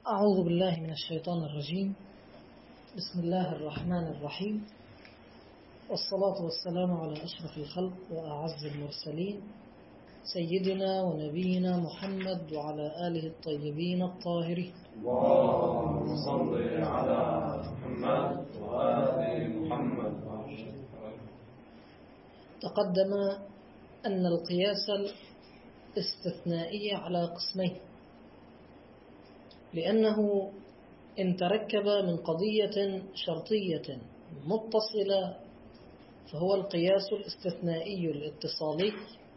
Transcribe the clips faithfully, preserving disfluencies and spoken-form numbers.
أعوذ بالله من الشيطان الرجيم. بسم الله الرحمن الرحيم، والصلاة والسلام على أشرف الخلق وأعز المرسلين سيدنا ونبينا محمد وعلى آله الطيبين الطاهرين. اللهم صل على محمد وآل محمد. تقدم أن القياس الاستثنائي على قسمين، لأنه إن تركب من قضية شرطية متصلة فهو القياس الاستثنائي الاتصالي،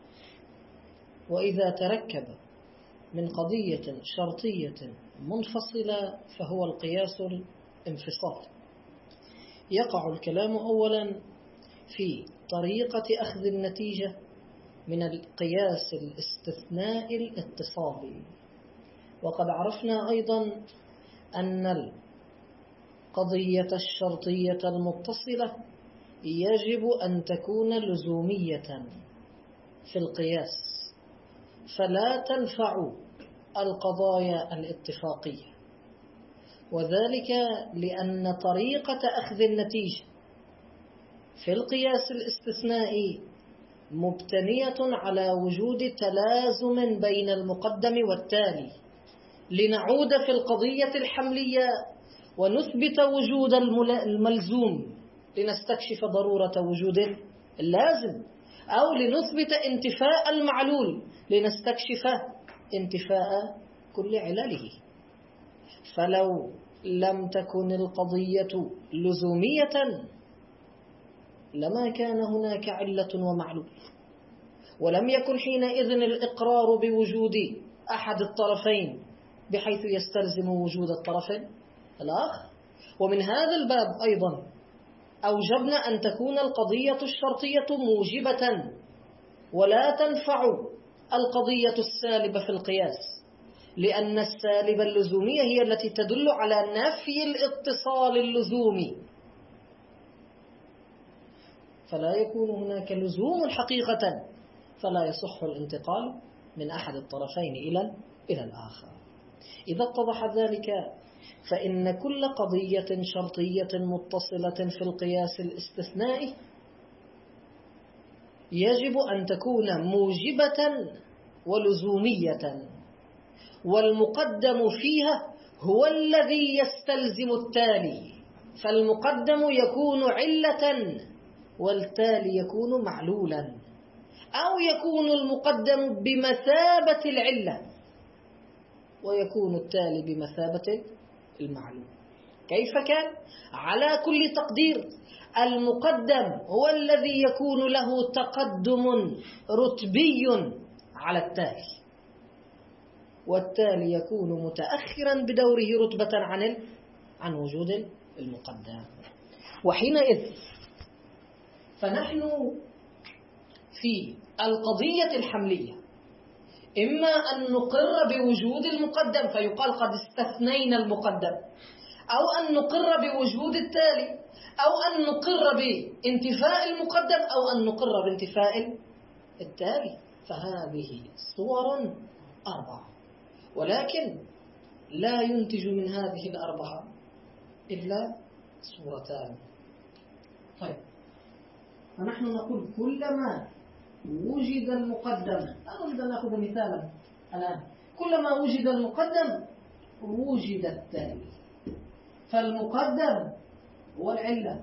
وإذا تركب من قضية شرطية منفصلة فهو القياس الانفصالي. يقع الكلام أولا في طريقة أخذ النتيجة من القياس الاستثناء الاتصالي، وقد عرفنا أيضا أن القضية الشرطية المتصلة يجب أن تكون لزومية في القياس، فلا تنفع القضايا الاتفاقية، وذلك لأن طريقة أخذ النتيجة في القياس الاستثنائي مبتنية على وجود تلازم بين المقدم والتالي، لنعود في القضية الحملية ونثبت وجود الملزوم لنستكشف ضرورة وجود اللازم، أو لنثبت انتفاء المعلول لنستكشف انتفاء كل علله. فلو لم تكن القضية لزومية لما كان هناك علة ومعلول، ولم يكن حينئذ الإقرار بوجود أحد الطرفين بحيث يستلزم وجود الطرف الآخر. ومن هذا الباب أيضا أوجبنا أن تكون القضية الشرطية موجبة، ولا تنفع القضية السالبة في القياس، لأن السالبة اللزومية هي التي تدل على نفي الاتصال اللزومي، فلا يكون هناك لزوم حقيقة، فلا يصح الانتقال من أحد الطرفين إلى إلى الآخر. إذا اتضح ذلك فإن كل قضية شرطية متصلة في القياس الاستثنائي يجب أن تكون موجبة ولزومية، والمقدم فيها هو الذي يستلزم التالي، فالمقدم يكون علة والتالي يكون معلولا، أو يكون المقدم بمثابة العلة ويكون التالي بمثابة المعلوم. كيف كان؟ على كل تقدير المقدم هو الذي يكون له تقدم رتبي على التالي، والتالي يكون متأخرا بدوره رتبة عن عن وجود المقدم. وحينئذ فنحن في القضية الحملية إما أن نقر بوجود المقدم فيقال قد استثنينا المقدم، أو أن نقر بوجود التالي، أو أن نقر بانتفاء المقدم، أو أن نقر بانتفاء التالي. فهذه صور أربعة، ولكن لا ينتج من هذه الأربعة إلا صورتان. طيب، فنحن نقول كلما وجد المقدم، أريد أن نأخذ مثالا الآن، كلما وجد المقدم وجد التالي، فالمقدم هو العلة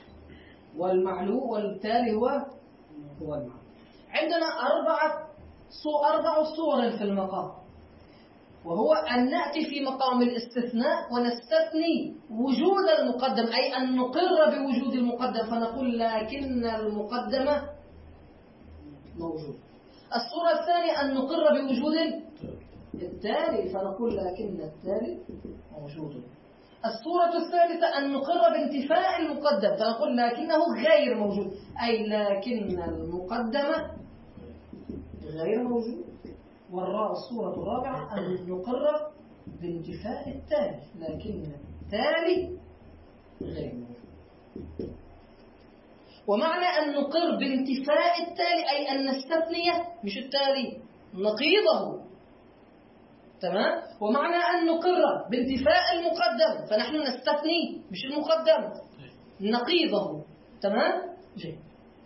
والمعلوم والتالي هو هو المعلوم. عندنا أربعة أربع صور في المقام، وهو أن نأتي في مقام الاستثناء ونستثني وجود المقدم، أي أن نقر بوجود المقدم فنقول لكن المقدم موجود. الصورة الثانية أن نقر بوجود التالي فنقول لكن التالي موجود. الصورة الثالثة أن نقر بانتفاء المقدم فنقول لكنه غير موجود، أي لكن المقدم غير موجود. والصورة الرابعة أن نقر بانتفاء التالي لكن التالي غير موجود. ومعنى أن نقر بانتفاء التالي أي أن نستثني مش التالي نقيضه، تمام. ومعنى أن نقر بانتفاء المقدم فنحن نستثني مش المقدم نقيضه. تمام. جيد.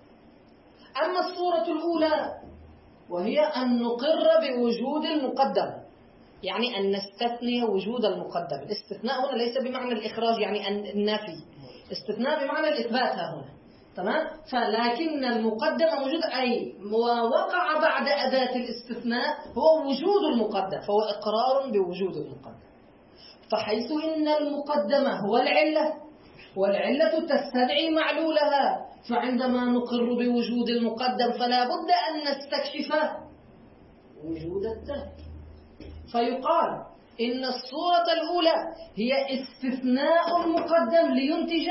أما الصورة الأولى وهي أن نقر بوجود المقدم، يعني أن نستثني وجود المقدم. الاستثناء هنا ليس بمعنى الإخراج يعني النفي، استثناء بمعنى الإثبات هنا. تمام. فلكن المقدم موجود، أي ووقع بعد أداة الاستثناء هو وجود المقدم، فهو إقرار بوجود المقدم. فحيث إن المقدم هو العلة والعلة تستدعي معلولها، فعندما نقر بوجود المقدم فلا بد أن نستكشف وجود التالي. فيقال إن الصورة الأولى هي استثناء المقدم لينتج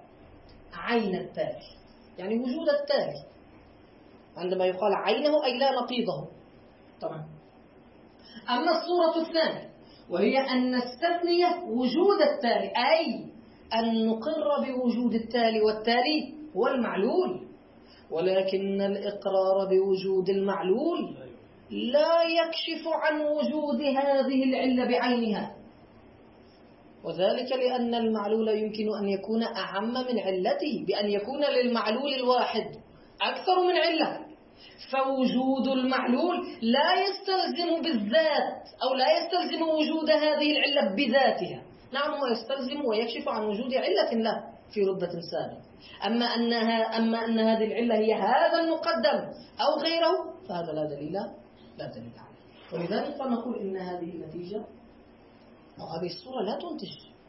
عين التالي، يعني وجود التالي. عندما يقال عينه أي لا نقيضه. طبعا. أما الصورة الثانية وهي أن نستثني وجود التالي، أي أن نقر بوجود التالي، والتالي هو المعلول، ولكن الإقرار بوجود المعلول لا يكشف عن وجود هذه العلة بعينها، وذلك لأن المعلول يمكن أن يكون أعم من علته، بأن يكون للمعلول الواحد أكثر من علة. فوجود المعلول لا يستلزم بالذات أو لا يستلزم وجود هذه العلة بذاتها. نعم، هو يستلزم ويكشف عن وجود علة له في رتبة سابقة، أما أنها أما أن هذه العلة هي هذا المقدم أو غيره فهذا لا دليل لا دليل عليه. ولذلك نقول إن هذه النتيجة أو هذه الصورة لا تنتج،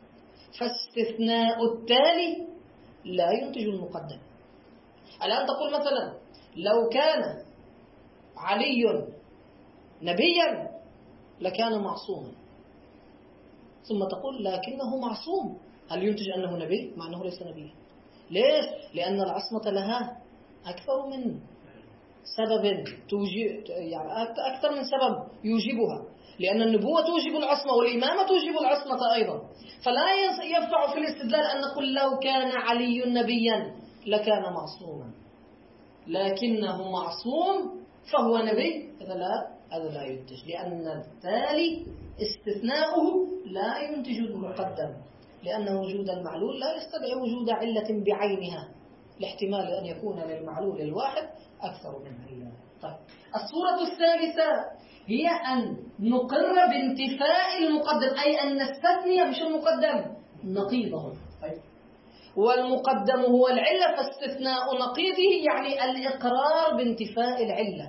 فاستثناء التالي لا ينتج المقدم. الآن تقول مثلا لو كان علي نبيا لكان معصوما، ثم تقول لكنه معصوم، هل ينتج أنه نبي مع أنه ليس نبيا؟ ليش؟ لأن العصمة لها أكثر من سبب توجب، يعني أكثر من سبب يوجبها، لأن النبوة توجب العصمة والإمامة توجب العصمة أيضا. فلا ينفع في الاستدلال أن نقول لو كان علي نبيا لكان معصوما، لكنه معصوم فهو نبي، هذا لا هذا لا ينتج، لأن التالي استثناؤه لا ينتج المقدم، لأن وجود المعلول لا يستدعي وجود علة بعينها، لاحتمال أن يكون للمعلول الواحد أكثر من علة. طيب. الصورة الثالثة هي أن نقر بانتفاء المقدم، أي أن نستثني مش المقدم نقيضه. طيب. والمقدم هو العلة، فاستثناء نقيضه يعني الإقرار بانتفاء العلة.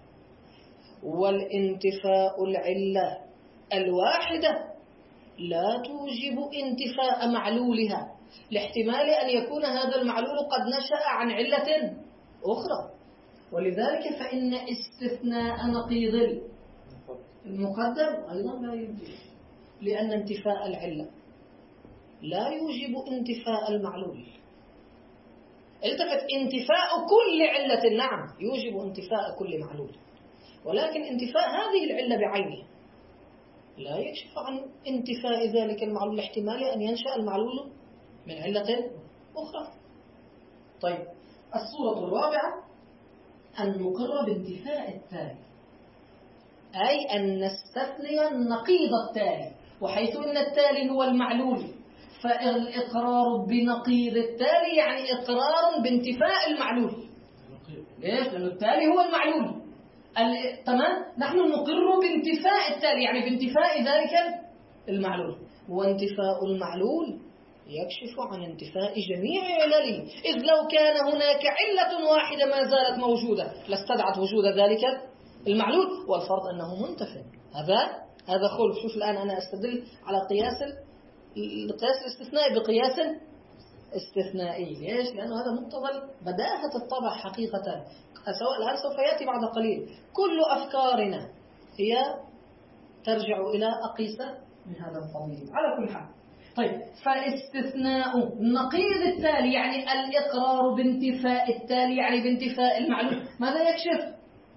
والانتفاء العلة الواحدة لا توجب انتفاء معلولها، لاحتمال أن يكون هذا المعلول قد نشأ عن علة أخرى. ولذلك فإن استثناء نقيض المقدم أيضا لا ينتج، لأن انتفاء العلة لا يوجب انتفاء المعلول. التفت، انتفاء كل علة نعم يوجب انتفاء كل معلول، ولكن انتفاء هذه العلة بعينها لا يكشف عن انتفاء ذلك المعلول، احتمال أن ينشأ المعلول من علة أخرى. طيب. الصورة الرابعة أن نقر بانتفاء التالي، أي أن نستثني النقيض التالي، وحيث أن التالي هو المعلول فالإقرار بنقيض التالي يعني إقرار بانتفاء المعلول. ليش؟ لأن التالي هو المعلول. تمام. نحن نقر بانتفاء التالي يعني بانتفاء ذلك المعلول، وانتفاء المعلول يكشف عن انتفاء جميع علله، إذ لو كان هناك علة واحدة ما زالت موجودة لاستدعت وجود ذلك المعلول، والفرض أنه منتفع. هذا هذا خلف. شوف الآن أنا أستدل على قياس القياس الاستثنائي بقياس استثنائي. ليش؟ لأنه هذا مقتضى بداهة الطبع حقيقة، سواء الآن سوف يأتي بعد قليل. كل أفكارنا هي ترجع إلى أقيسة من هذا القبيل على كل حال. طيب. فاستثناء نقيض التالي يعني الإقرار بانتفاء التالي يعني بانتفاء المعلول، ماذا يكشف؟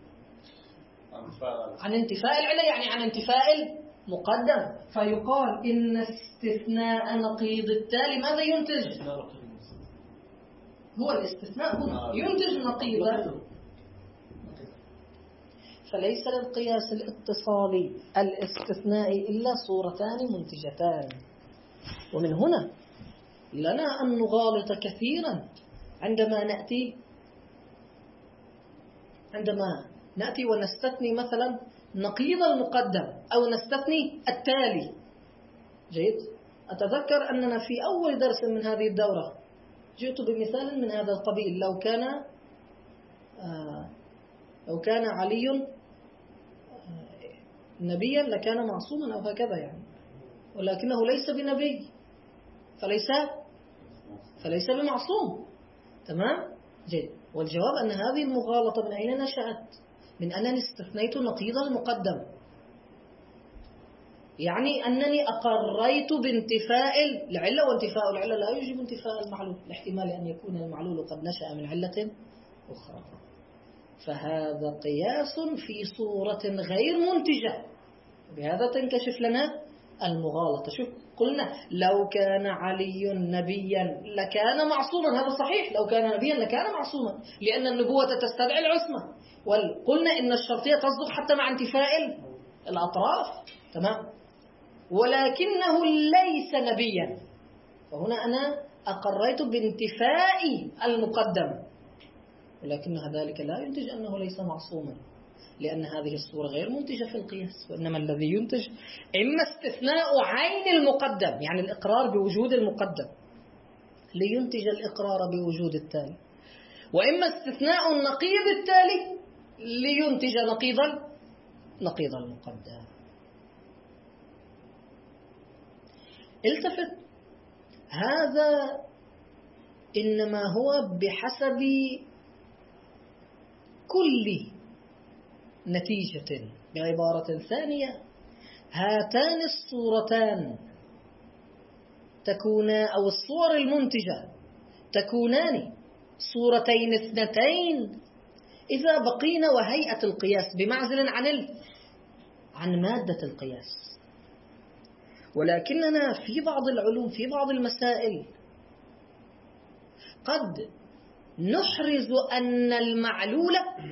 عن انتفاء العلة يعني عن انتفاء المقدم. فيقال إن استثناء نقيض التالي ماذا ينتج؟ هو الاستثناء هنا ينتج نقيضا. فليس للقياس الاتصالي الاستثنائي إلا صورتان منتجتان. ومن هنا لنا أن نغالط كثيرا عندما نأتي عندما نأتي ونستثني مثلا نقيض المقدم أو نستثني التالي. جيد. أتذكر أننا في أول درس من هذه الدورة جئت بمثال من هذا القبيل: لو كان آه لو كان علي آه نبيا لكان معصوما أو هكذا يعني، ولكنه ليس بنبي فليس فليس بمعصوم. تمام؟ جيد. والجواب أن هذه المغالطة من أين نشأت؟ من أنني استثنيت نقيض المقدم، يعني أنني أقريت بانتفاء العلة، وانتفاء العلة لا يوجب انتفاء المعلول، لاحتمال أن يكون المعلول قد نشأ من علة أخرى. فهذا قياس في صورة غير منتجة، بهذا تنكشف لنا المغالطة. شوف، قلنا لو كان علي نبيا لكان معصوما، هذا صحيح، لو كان نبيا لكان معصوما لأن النبوة تستدعي العصمة، وقلنا إن الشرطية تصدق حتى مع انتفاء الأطراف. تمام. ولكنه ليس نبيا، فهنا أنا أقريت بانتفاء المقدم، ولكن ذلك لا ينتج أنه ليس معصوما، لأن هذه الصورة غير منتجة في القياس، وإنما الذي ينتج إما استثناء عين المقدم، يعني الإقرار بوجود المقدم لينتج الإقرار بوجود التالي، وإما استثناء النقيض التالي لينتج نقيض نقيض المقدم. التفت، هذا إنما هو بحسب كل نتيجة. بعبارة ثانية، هاتان الصورتان تكونا، أو الصور المنتجة تكونان صورتين اثنتين إذا بقينا وهيئة القياس بمعزل عن ال... عن مادة القياس. ولكننا في بعض العلوم، في بعض المسائل، قد نحرز أن المعلول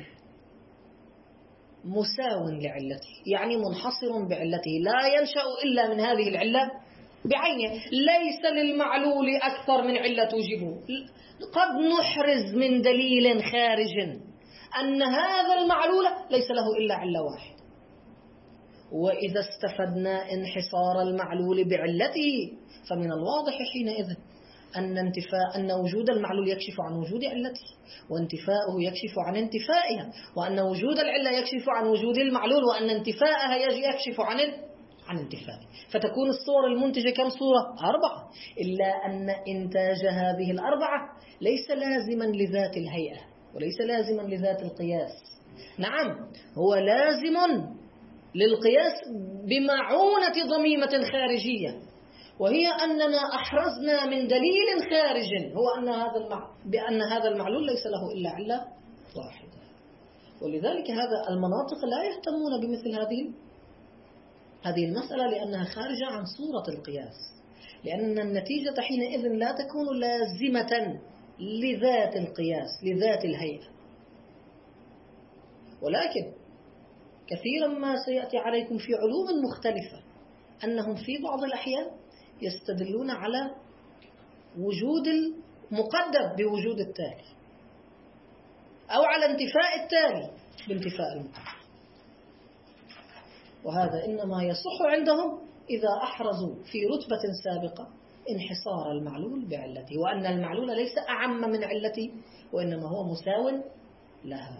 مساو لعلته، يعني منحصر بعلته، لا ينشأ إلا من هذه العلة بعينه، ليس للمعلول أكثر من علة توجبه. قد نحرز من دليل خارج أن هذا المعلول ليس له إلا علة واحدة، وإذا استفدنا انحصار المعلول بعلته فمن الواضح حينئذ أن انتفاء أن وجود المعلول يكشف عن وجود علته، وانتفاءه يكشف عن انتفائها، وأن وجود العلة يكشف عن وجود المعلول، وأن انتفاءها يكشف عن عن انتفائه. فتكون الصور المنتجة كم صورة؟ أربعة، إلا أن إنتاج هذه الأربعة ليس لازما لذات الهيئة وليس لازما لذات القياس. نعم، هو لازم للقياس بمعونة ضميمة خارجية، وهي أننا أحرزنا من دليل خارج هو أن هذا المع... بأن هذا المعلول ليس له إلا علة واحدة. ولذلك هذا المناطق لا يهتمون بمثل هذه هذه المسألة، لأنها خارجة عن صورة القياس، لأن النتيجة حينئذ لا تكون لازمة لذات القياس لذات الهيئة. ولكن كثيرا ما سيأتي عليكم في علوم مختلفة أنهم في بعض الأحيان يستدلون على وجود المقدم بوجود التالي، أو على انتفاء التالي بانتفاء المقدم، وهذا إنما يصح عندهم إذا أحرزوا في رتبة سابقة انحصار المعلول بعلته، وأن المعلول ليس أعم من علته وإنما هو مساو لها.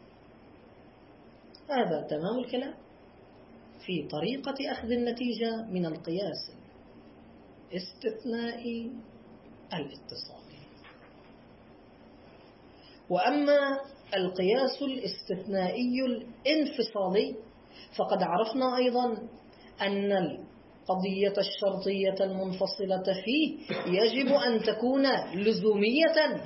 هذا تمام الكلام في طريقة أخذ النتيجة من القياس الاستثنائي الاتصالي. وأما القياس الاستثنائي الانفصالي فقد عرفنا أيضا أن القضية الشرطية المنفصلة فيه يجب أن تكون لزومية،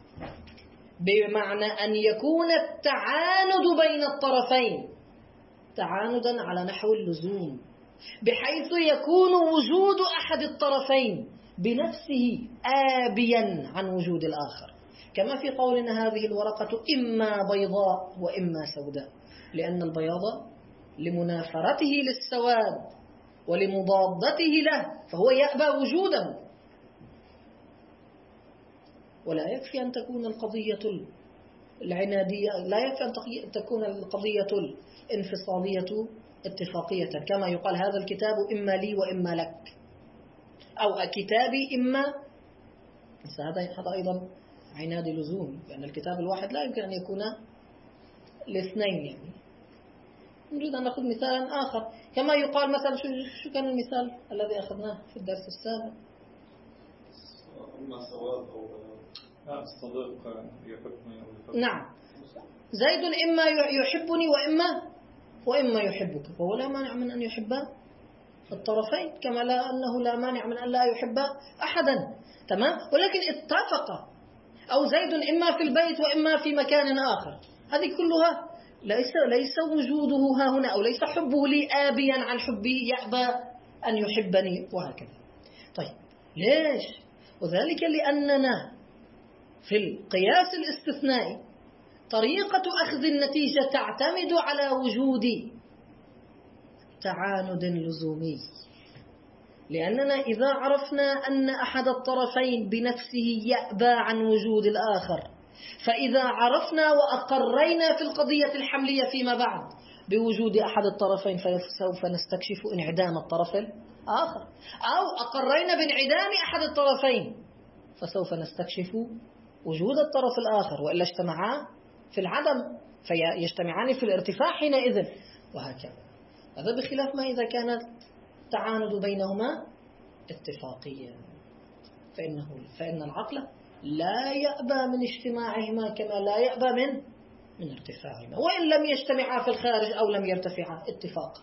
بمعنى أن يكون التعاند بين الطرفين تعاندا على نحو اللزوم، بحيث يكون وجود أحد الطرفين بنفسه آبيا عن وجود الآخر، كما في قولنا هذه الورقة إما بيضاء وإما سوداء. لأن البياض لمنافرته للسواد ولمضادته له، فهو يأبى وجودا. ولا يكفي أن تكون القضية العنادية، لا يكفي أن تكون القضية الانفصالية اتفاقية، كما يقال هذا الكتاب إما لي وإما لك، أو كتابي إما، هذا هذا أيضا عناد لزوم، لأن الكتاب الواحد لا يمكن أن يكون الاثنين. يعني نريد أن نأخذ مثالا آخر، كما يقال مثلا، شو كان المثال الذي أخذناه في الدرس السابق؟ إما سواد أو لا صديق يحبني أو يحبني. نعم، زيد إما يحبني وإما وإما يحبك، فهو لا مانع من أن يحب الطرفين، كما لا أنه لا مانع من أن لا يحب أحدا. تمام، ولكن اتفق، أو زيد إما في البيت وإما في مكان آخر، هذه كلها ليس ليس وجوده ها هنا، أو ليس حبه لي آبيا عن حبه يأبى أن يحبني وهكذا. طيب ليش؟ وذلك لأننا في القياس الاستثنائي طريقة أخذ النتيجة تعتمد على وجود تعاند لزومي، لأننا إذا عرفنا أن أحد الطرفين بنفسه يأبى عن وجود الآخر، فإذا عرفنا وأقرينا في القضية الحملية فيما بعد بوجود أحد الطرفين، فسوف نستكشف انعدام الطرف الآخر، أو أقرينا بانعدام أحد الطرفين فسوف نستكشف وجود الطرف الآخر، وإلا اجتمعا في العدم فيجتمعان في الارتفاع حينئذ، وهكذا. هذا بخلاف ما إذا كان التعاند بينهما اتفاقيا، فإنه فإن العقل لا يأبى من اجتماعهما كما لا يأبى من من ارتفاعهما، وإن لم يجتمعا في الخارج أو لم يرتفعا اتفاقا.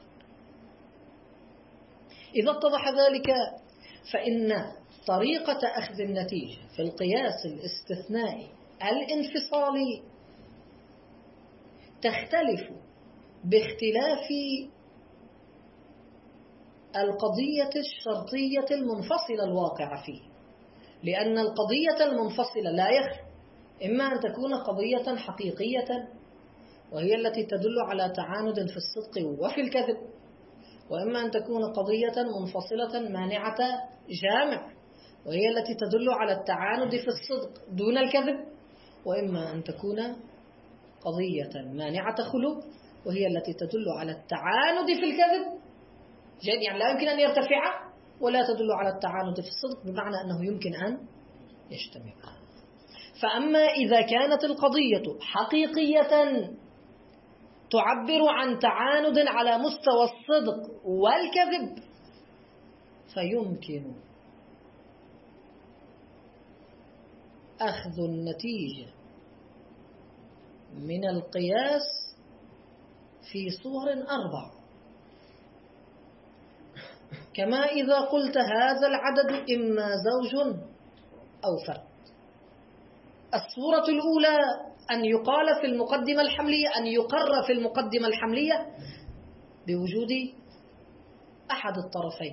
إذا اتضح ذلك، فإن طريقة أخذ النتيجة في القياس الاستثنائي الانفصالي تختلف باختلاف القضية الشرطية المنفصلة الواقعة فيه، لأن القضية المنفصلة لا يخفى إما أن تكون قضية حقيقية وهي التي تدل على تعاند في الصدق وفي الكذب، وإما أن تكون قضية منفصلة مانعة جامع وهي التي تدل على التعاند في الصدق دون الكذب، وإما أن تكون قضية مانعة خلو وهي التي تدل على التعاند في الكذب، يعني لا يمكن أن يرتفع ولا تدل على التعاند في الصدق، بمعنى أنه يمكن أن يجتمع. فأما إذا كانت القضية حقيقية تعبر عن تعاند على مستوى الصدق والكذب، فيمكن أخذ النتيجة من القياس في صور أربع، كما إذا قلت هذا العدد إما زوج أو فرد. الصورة الأولى أن يقال في المقدمة الحملية، أن يقر في المقدمة الحملية بوجود أحد الطرفين،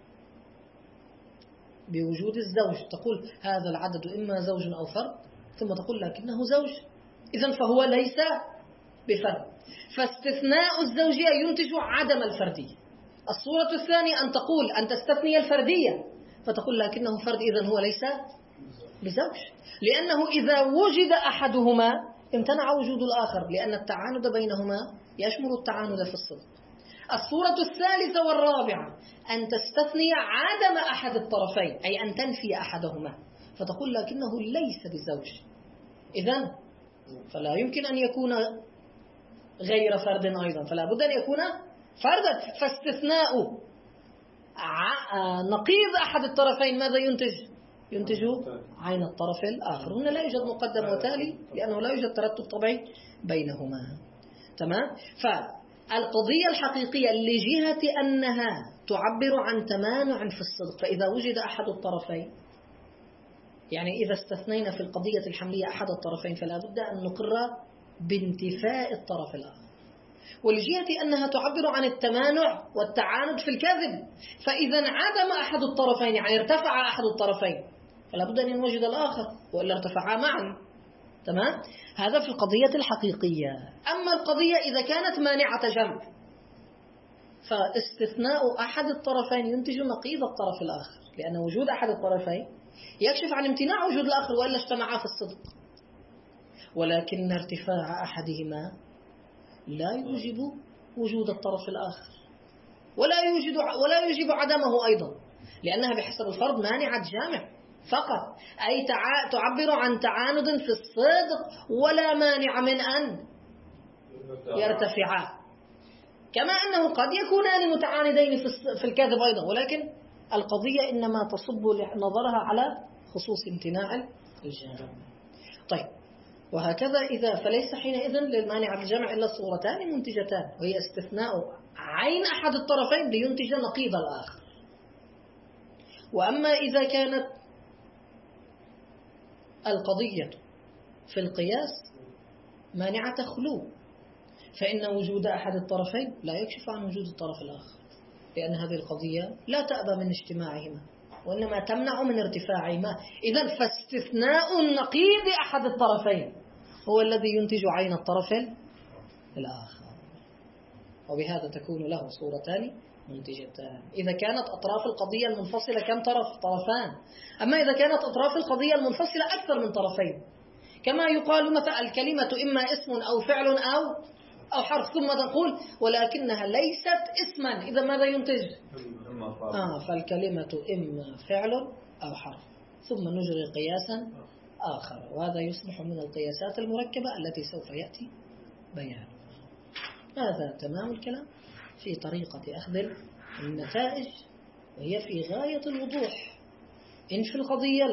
بوجود الزوج، تقول هذا العدد إما زوج أو فرد، ثم تقول لكنه زوج، إذن فهو ليس بفرد، فاستثناء الزوجية ينتج عدم الفردية. الصورة الثانية أن تقول أن تستثني الفردية فتقول لكنه فرد، إذن هو ليس بزوج، لأنه إذا وجد أحدهما امتنع وجود الآخر، لأن التعاند بينهما يشمل التعاند في الصدق. الصورة الثالثة والرابعة أن تستثني عدم أحد الطرفين، أي أن تنفي أحدهما فتقول لكنه ليس بزوج، إذن فلا يمكن أن يكون غير فرد أيضا، فلا بد أن يكون فردا. فاستثناء نقيض أحد الطرفين ماذا ينتج؟ ينتج عين الطرف الآخر. هنا لا يوجد مقدم وتالي لأنه لا يوجد ترتب طبيعي بينهما. تمام؟ فالقضية الحقيقية لجهة أنها تعبر عن تمانع في الصدق، فإذا وجد أحد الطرفين، يعني إذا استثنينا في القضية الحملية أحد الطرفين فلا بد أن نقر بانتفاء الطرف الآخر. ولجهة أنها تعبر عن التمانع والتعاند في الكذب، فإذا انعدم أحد الطرفين يعني ارتفع أحد الطرفين فلا بد أن نوجد الآخر وإلا ارتفعا معا. تمام؟ هذا في القضية الحقيقية. أما القضية إذا كانت مانعة جمع، فاستثناء أحد الطرفين ينتج نقيض الطرف الآخر، لأن وجود أحد الطرفين يكشف عن امتناع وجود الآخر وإلا اجتمعا في الصدق. ولكن ارتفاع أحدهما لا يوجب وجود الطرف الآخر، ولا يوجد ولا يوجب عدمه أيضا، لأنها بحسب الفرض مانعة جامع فقط، أي تعبر عن تعاند في الصدق ولا مانع من أن يرتفعا، كما أنه قد يكونان متعاندين في الكذب أيضا، ولكن القضية إنما تصب نظرها على خصوص امتناع الجامع. طيب، وهكذا إذا فليس حينئذ للمانع الجمع إلا صورتان منتجتان، وهي استثناء عين أحد الطرفين لينتج نقيض الآخر. وأما إذا كانت القضية في القياس مانعة خلو، فإن وجود أحد الطرفين لا يكشف عن وجود الطرف الآخر، لأن هذه القضية لا تأبى من اجتماعهما وإنما تمنع من ارتفاعهما. إذن فاستثناء النقيض أحد الطرفين هو الذي ينتج عين الطرف الآخر، وبهذا تكون له صورتان منتجتان. إذا كانت أطراف القضية المنفصلة كم طرف؟ طرفان. أما إذا كانت أطراف القضية المنفصلة أكثر من طرفين، كما يقال مثلا الكلمة إما اسم أو فعل أو أو حرف، ثم تقول ولكنها ليست اسما، إذا ماذا ينتج؟ آه فالكلمة إما فعل أو حرف، ثم نجري قياسا آخر، وهذا يصبح من القياسات المركبة التي سوف يأتي بيانها. هذا تمام الكلام في طريقة أخذ النتائج، وهي في غاية الوضوح، إن في القضية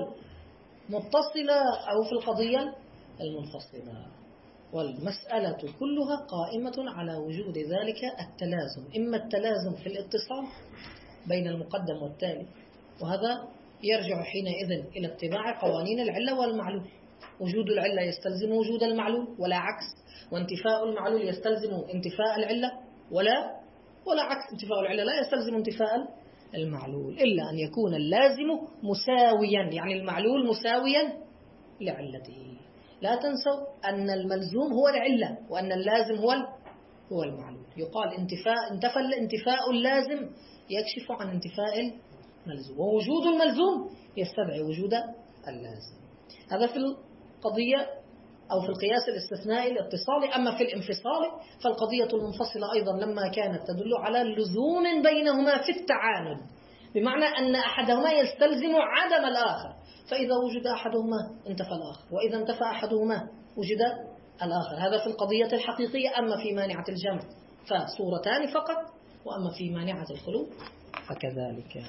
المتصلة أو في القضية المنفصلة. والمسألة كلها قائمة على وجود ذلك التلازم، إما التلازم في الاتصال بين المقدم والتالي، وهذا يرجع حينئذ إلى اتباع قوانين العلة والمعلول. وجود العلة يستلزم وجود المعلول ولا عكس، وانتفاء المعلول يستلزم انتفاء العلة ولا ولا عكس، انتفاء العلة لا يستلزم انتفاء المعلول، إلا أن يكون اللازم مساويا، يعني المعلول مساويا لعلته. لا تنسوا أن الملزوم هو العلة وأن اللازم هو هو المعلول. يقال انتفاء انتفى الانتفاء اللازم يكشف عن انتفاء الملزوم، ووجود الملزوم يستدعي وجود اللازم. هذا في القضية أو في القياس الاستثنائي الاتصالي. أما في الانفصال فالقضية المنفصلة أيضا لما كانت تدل على اللزوم بينهما في التعاند، بمعنى أن أحدهما يستلزم عدم الآخر، فإذا وجد أحدهما انتفى الآخر، وإذا انتفى أحدهما وجد الآخر. هذا في القضية الحقيقية. أما في مانعة الجمع فصورتان فقط، وأما في مانعة الخلو فكذلك.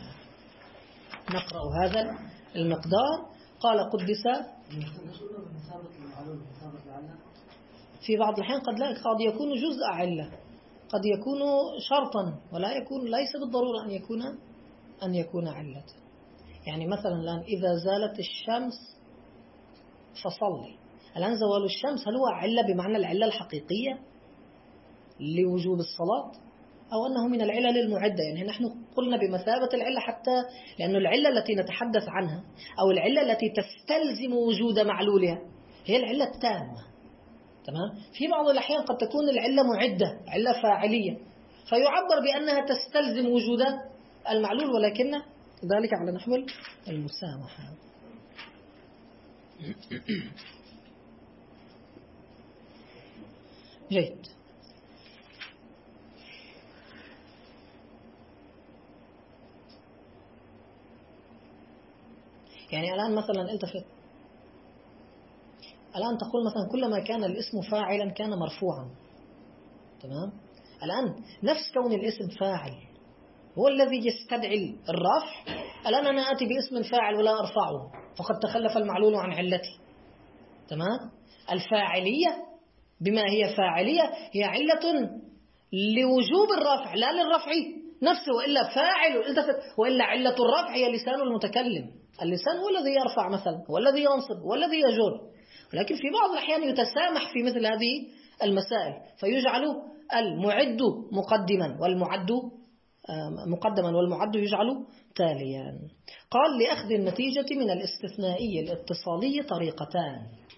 نقرأ هذا المقدار. قال قدس في بعض الأحيان قد لا قد يكون جزء علة، قد يكون شرطا، ولا يكون ليس بالضرورة أن يكون أن يكون علة. يعني مثلا الآن إذا زالت الشمس فصلي، الآن زوال الشمس هل هو علة بمعنى العلة الحقيقية لوجوب الصلاة، أو أنه من العلل المعدة؟ يعني نحن قلنا بمثابة العلة، حتى لأن العلة التي نتحدث عنها أو العلة التي تستلزم وجود معلولها هي العلة التامة. تمام؟ في بعض الأحيان قد تكون العلة معدة، علة فاعلية، فيعبر بأنها تستلزم وجود المعلول، ولكن ذلك على نحو المسامحة. جيد. يعني الآن مثلا التفت، الآن تقول مثلا كلما كان الاسم فاعلا كان مرفوعا. تمام؟ الآن نفس كون الاسم فاعل هو الذي يستدعي الرفع. الآن أنا آتي باسم فاعل ولا أرفعه، فقد تخلف المعلول عن علتي. تمام؟ الفاعلية بما هي فاعلية هي علة لوجوب الرفع لا للرفع نفسه، وإلا فاعل التفت، وإلا علة الرفع هي لسان المتكلم. اللسان هو الذي يرفع مثلا، هو الذي ينصب، هو الذي يجر. ولكن في بعض الأحيان يتسامح في مثل هذه المسائل، فيجعل المعد مقدما والمعد مقدما والمعد يجعل تاليا. قال لأخذ النتيجة من الاستثنائي الاتصالي طريقتان.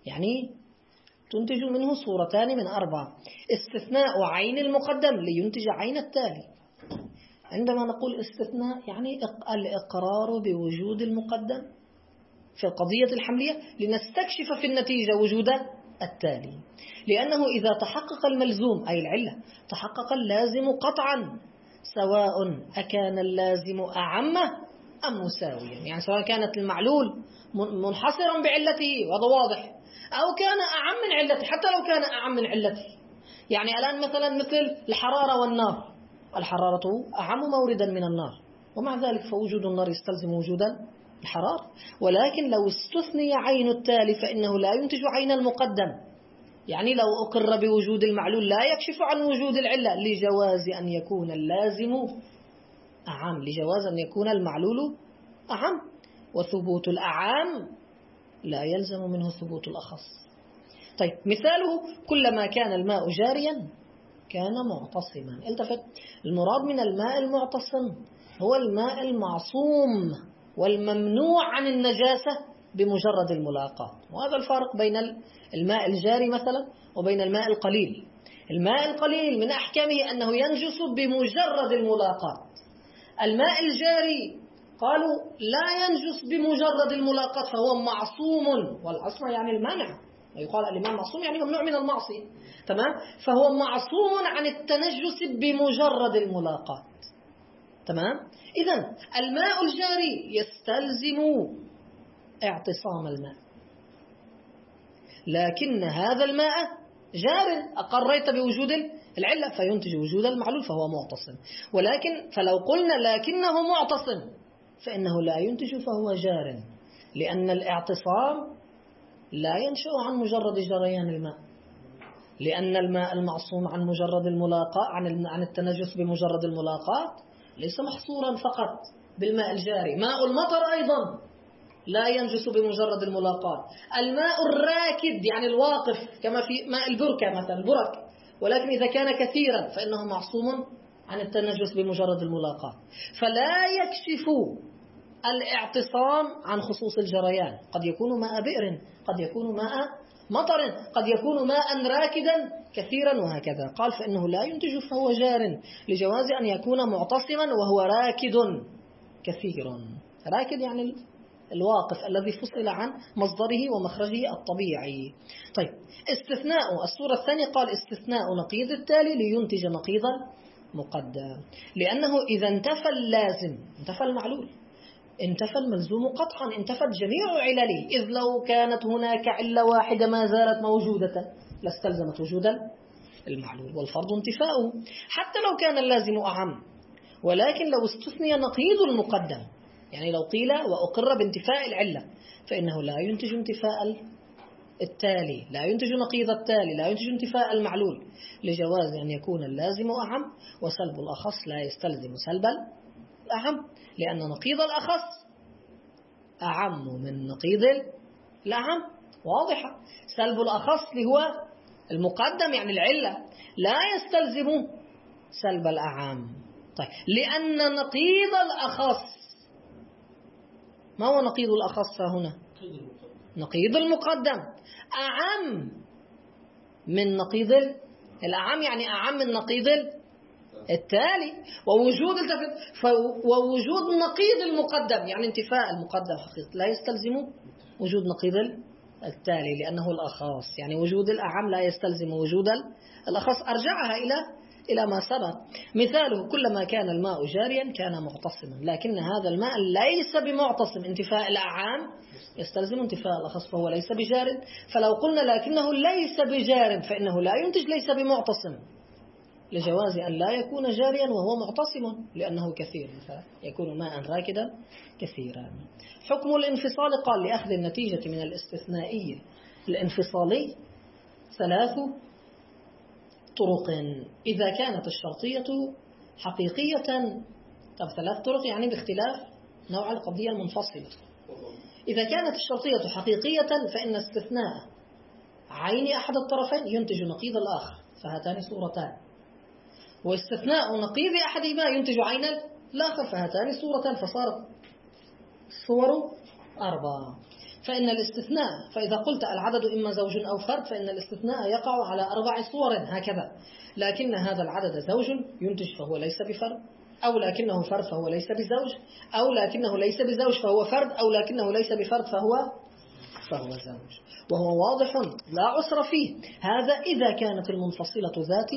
يعني تنتج منه صورتان من أربعة. استثناء عين المقدم لينتج عين التالي. عندما نقول استثناء يعني الإقرار بوجود المقدم في القضية الحملية لنستكشف في النتيجة وجود التالي، لأنه إذا تحقق الملزوم أي العلة تحقق اللازم قطعا، سواء أكان اللازم أعم أم مساويا، يعني سواء كانت المعلول منحصرا بعلته وهذا واضح، أو كان أعم من علته، حتى لو كان أعم من علته. يعني الآن مثلا مثل الحرارة والنار، الحرارة أعم موردا من النار، ومع ذلك فوجود النار يستلزم وجود الحرارة. ولكن لو استثني عين التالي فإنه لا ينتج عين المقدم، يعني لو أقر بوجود المعلول لا يكشف عن وجود العلة لجواز أن يكون اللازم أعم، لجواز أن يكون المعلول أعم، وثبوت الأعام لا يلزم منه ثبوت الأخص. طيب مثاله كلما كان الماء جاريا كان معتصما. التفت، المراد من الماء المعتصم هو الماء المعصوم والممنوع عن النجاسة بمجرد الملاقاة، وهذا الفارق بين الماء الجاري مثلا وبين الماء القليل. الماء القليل من أحكامه أنه ينجس بمجرد الملاقاة. الماء الجاري قالوا لا ينجس بمجرد الملاقاة فهو معصوم، والعصمة يعني المانع، ويقال الإمام معصوم يعني ممنوع من المعصية، تمام؟ فهو معصوم عن التنجس بمجرد الملاقاة، تمام؟ إذن الماء الجاري يستلزم اعتصام الماء، لكن هذا الماء جار أقريت بوجود العلة فينتج وجود المعلول فهو معتصم. ولكن فلو قلنا لكنه معتصم فإنه لا ينتج فهو جار، لأن الاعتصام لا ينشأ عن مجرد جريان الماء، لأن الماء المعصوم عن مجرد الملاقاة عن عن التنجس بمجرد الملاقاة ليس محصورا فقط بالماء الجاري. ماء المطر أيضا لا ينجس بمجرد الملاقاة. الماء الراكد يعني الواقف كما في ماء البركة مثلا البرك، ولكن إذا كان كثيرا فإنه معصوم عن التنجس بمجرد الملاقاة. فلا يكشف الاعتصام عن خصوص الجريان، قد يكون ماء بئر، قد يكون ماء مطر، قد يكون ماء راكدا كثيرا وهكذا. قال فإنه لا ينتج فهو جار لجواز أن يكون معتصما وهو راكد كثير. راكد يعني الواقف الذي فصل عن مصدره ومخرجه الطبيعي. طيب استثناء الصورة الثانية قال استثناء نقيض التالي لينتج نقيضا مقدم، لأنه إذا انتفى اللازم انتفى المعلول، انتفى الملزوم قطعا، انتفت جميع علله، إذ لو كانت هناك علة واحدة ما زالت موجودة لاستلزمت وجود المعلول، والفرض انتفاؤه حتى لو كان اللازم أعم. ولكن لو استثني نقيض المقدم، يعني لو قيل وأقر بانتفاء العلة فإنه لا ينتج انتفاء التالي، لا ينتج نقيض التالي، لا ينتج انتفاء المعلول، لجواز أن يكون اللازم أعم، وسلب الأخص لا يستلزم سلب الأعم، لأن نقيض الأخص أعم من نقيض الأعم. واضحة. سلب الأخص اللي هو المقدم يعني العلة لا يستلزم سلب الأعم. طيب لأن نقيض الأخص، ما هو نقيض الأخص هنا؟ نقيض المقدم أعم من نقيض الأعم، يعني أعم من نقيض التالي. ووجود ووجود نقيض المقدم يعني انتفاء المقدم حقيقة لا يستلزم وجود نقيض التالي لأنه الأخص، يعني وجود الأعم لا يستلزم وجود الأخص. أرجعها إلى إلى ما سبق. مثاله كلما كان الماء جاريا كان معتصما، لكن هذا الماء ليس بمعتصم، انتفاء الأعام يستلزم انتفاء الأخص فهو ليس بجار. فلو قلنا لكنه ليس بجار فإنه لا ينتج ليس بمعتصم، لجواز أن لا يكون جاريا وهو معتصم لأنه كثير، فيكون ماء راكدا كثيرا. حكم الانفصال قال لأخذ النتيجة من الاستثنائي الانفصالي ثلاث طرق إذا كانت الشرطية حقيقية. طب ثلاث طرق يعني باختلاف نوع القضية المنفصلة. إذا كانت الشرطية حقيقية فإن استثناء عين أحد الطرفين ينتج نقيض الآخر، فهاتان صورتان. واستثناء نقيض أحدهما ينتج عين الآخر، فهاتان صورتان، فصارت صور أربعة. فإن الاستثناء، فإذا قلت العدد إما زوج أو فرد فإن الاستثناء يقع على أربع صور هكذا: لكن هذا العدد زوج ينتج فهو ليس بفرد، أو لكنه فرد فهو ليس بزوج، أو لكنه ليس بزوج فهو فرد، أو لكنه ليس بفرد فهو فهو زوج. وهو واضح لا عسر فيه. هذا إذا كانت المنفصلة ذات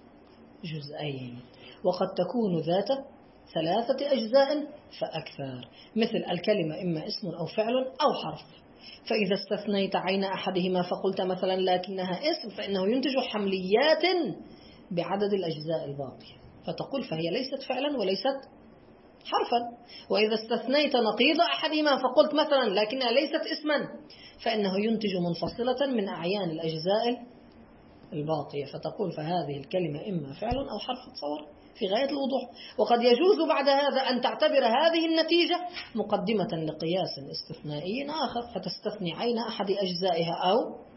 جزئين، وقد تكون ذات ثلاثة أجزاء فأكثر، مثل الكلمة إما اسم أو فعل أو حرف. فإذا استثنيت عين أحدهما فقلت مثلا لكنها اسم، فإنه ينتج حمليات بعدد الأجزاء الباقية، فتقول فهي ليست فعلا وليست حرفا. وإذا استثنيت نقيض أحدهما فقلت مثلا لكنها ليست اسما، فإنه ينتج منفصلة من أعيان الأجزاء الباقية، فتقول فهذه الكلمة إما فعل أو حرف. تصور في غاية الوضوح. وقد يجوز بعد هذا أن تعتبر هذه النتيجة مقدمة لقياس استثنائي آخر، فتستثني عين أحد أجزائها أو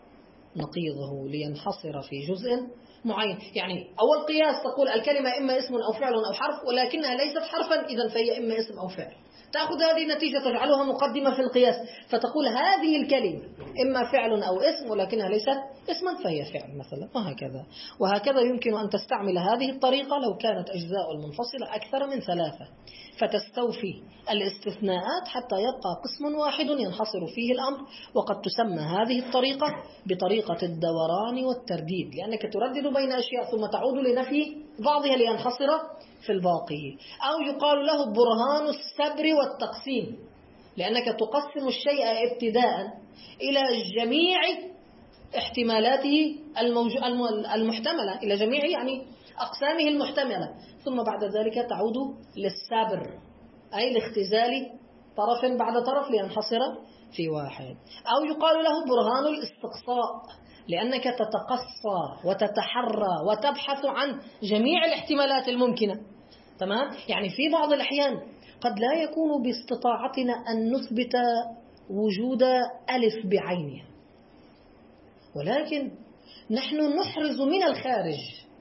نقيضه لينحصر في جزء معين. يعني أول قياس تقول الكلمة إما اسم أو فعل أو حرف، ولكنها ليست حرفا، إذن فهي إما اسم أو فعل. تأخذ هذه النتيجة تجعلها مقدمة في القياس، فتقول هذه الكلمة إما فعل أو اسم ولكنها ليست اسما فهي فعل مثلا، وهكذا. وهكذا يمكن أن تستعمل هذه الطريقة لو كانت أجزاء المنفصلة أكثر من ثلاثة، فتستوفي الاستثناءات حتى يبقى قسم واحد ينحصر فيه الأمر. وقد تسمى هذه الطريقة بطريقة الدوران والترديد، لأنك تردد بين أشياء ثم تعود لنفي بعضها لينحصر في الباقي. أو يقال له برهان السبر والتقسيم، لأنك تقسم الشيء ابتداء إلى جميع احتمالاته المحتملة، إلى جميع يعني أقسامه المحتملة، ثم بعد ذلك تعود للسبر، أي لاختزال طرف بعد طرف لينحصر في واحد. أو يقال له برهان الاستقصاء، لأنك تتقصى وتتحرى وتبحث عن جميع الاحتمالات الممكنة. تمام؟ يعني في بعض الأحيان قد لا يكون باستطاعتنا أن نثبت وجود ألف بعينها، ولكن نحن نحرز من الخارج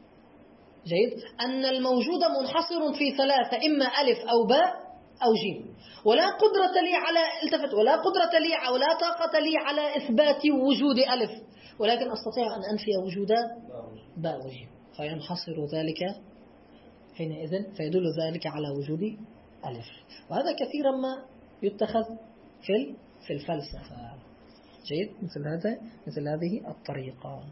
جيد أن الموجود منحصر في ثلاثة، إما ألف أو باء أو جيم، ولا قدرة لي على التفت ولا قدرة لي أو لا طاقة لي على إثبات وجود ألف، ولكن أستطيع أن أنفي وجود باء وجيم، فينحصر ذلك حينئذ، فيدل ذلك على وجود ألف. وهذا كثيرا ما يتخذ في في الفلسفة جيد، مثل هذا مثل هذه الطريقة.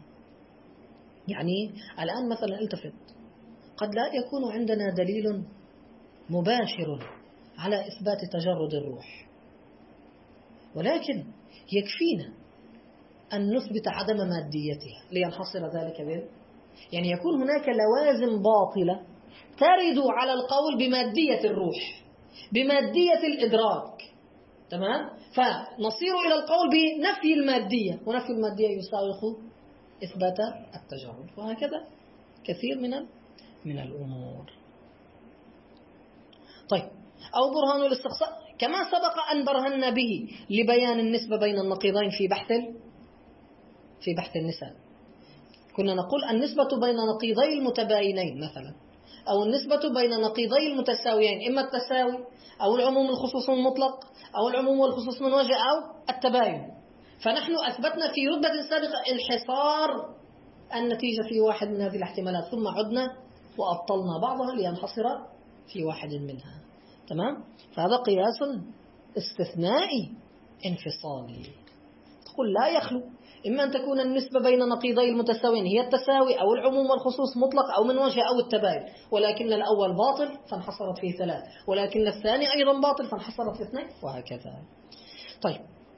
يعني الآن مثلا التفت، قد لا يكون عندنا دليل مباشر على إثبات تجرد الروح، ولكن يكفينا أن نثبت عدم ماديتها لينحصر ذلك به. يعني يكون هناك لوازم باطلة ترد على القول بمادية الروح، بمادية الإدراك. تمام؟ فنصير إلى القول بنفي المادية، ونفي المادية يساوق إثبات التجرد، وهكذا كثير من من الأمور. طيب، أو برهان الاستقصاء كما سبق أن برهنا به لبيان النسبة بين النقيضين في بحث في بحث النساء. كنا نقول النسبة بين نقيضي المتباينين مثلا، أو النسبة بين نقيضي المتساويين، إما التساوي أو العموم الخصوص المطلق أو العموم والخصوص من وجه أو التباين. فنحن أثبتنا في رتبة سابقة انحصار النتيجة في واحد من هذه الاحتمالات، ثم عدنا وأبطلنا بعضها لينحصر في واحد منها. تمام؟ فهذا قياس استثنائي انفصالي. تقول لا يخلو إما أن تكون النسبة بين نقيضي المتساويين هي التساوي أو العموم والخصوص مطلق أو من وجه أو التباين، ولكن الأول باطل فانحصرت فيه ثلاث، ولكن الثاني أيضا باطل فانحصرت في اثنين، وهكذا. طيب،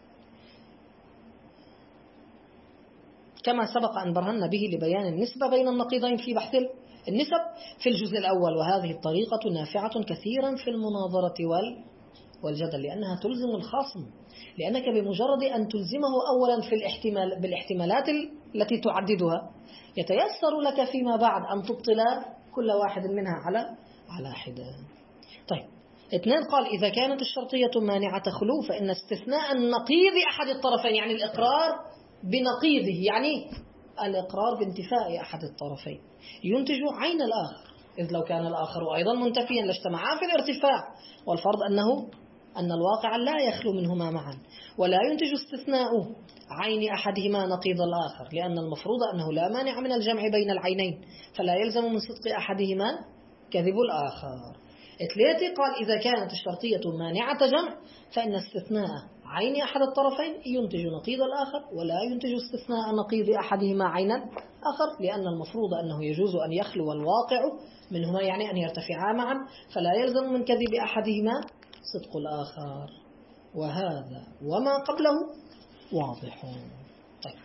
كما سبق أن برهنا به لبيان النسبة بين النقيضين في بحث النسب في الجزء الأول. وهذه الطريقة نافعة كثيرا في المناظرة والجدل، لأنها تلزم الخصم، لأنك بمجرد أن تلزمه أولا في الاحتمال بالاحتمالات التي تعددها يتيسر لك فيما بعد أن تبطل كل واحد منها على على حدة. طيب، اثنين، قال إذا كانت الشرطية مانعة خلو فإن استثناء النقيض أحد الطرفين، يعني الإقرار بنقيضه، يعني الإقرار بانتفاء أحد الطرفين، ينتج عين الآخر، إذ لو كان الآخر أيضا منتفيا لاجتمعا في الارتفاع، والفرض أنه أن الواقع لا يخلو منهما معا، ولا ينتج استثناء عين أحدهما نقيض الآخر، لأن المفروض أنه لا مانع من الجمع بين العينين، فلا يلزم من صدق أحدهما كذب الآخر. إتليتي قال إذا كانت الشرطية مانعة جمع فإن استثناء عين أحد الطرفين ينتج نقيض الآخر، ولا ينتج استثناء نقيض أحدهما عينا آخر، لأن المفروض أنه يجوز أن يخلو الواقع منهما، يعني أن يرتفعا معا، فلا يلزم من كذب أحدهما صدق الآخر. وهذا وما قبله واضح. طيب،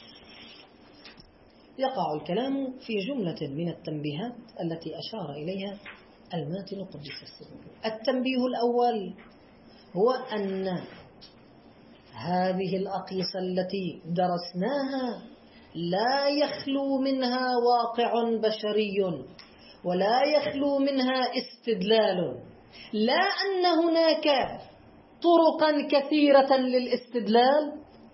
يقع الكلام في جملة من التنبيهات التي أشار إليها الماتن قدس سره. التنبيه الأول هو أن هذه الأقيسة التي درسناها لا يخلو منها واقع بشري، ولا يخلو منها استدلال، لا أن هناك طرقا كثيرة للاستدلال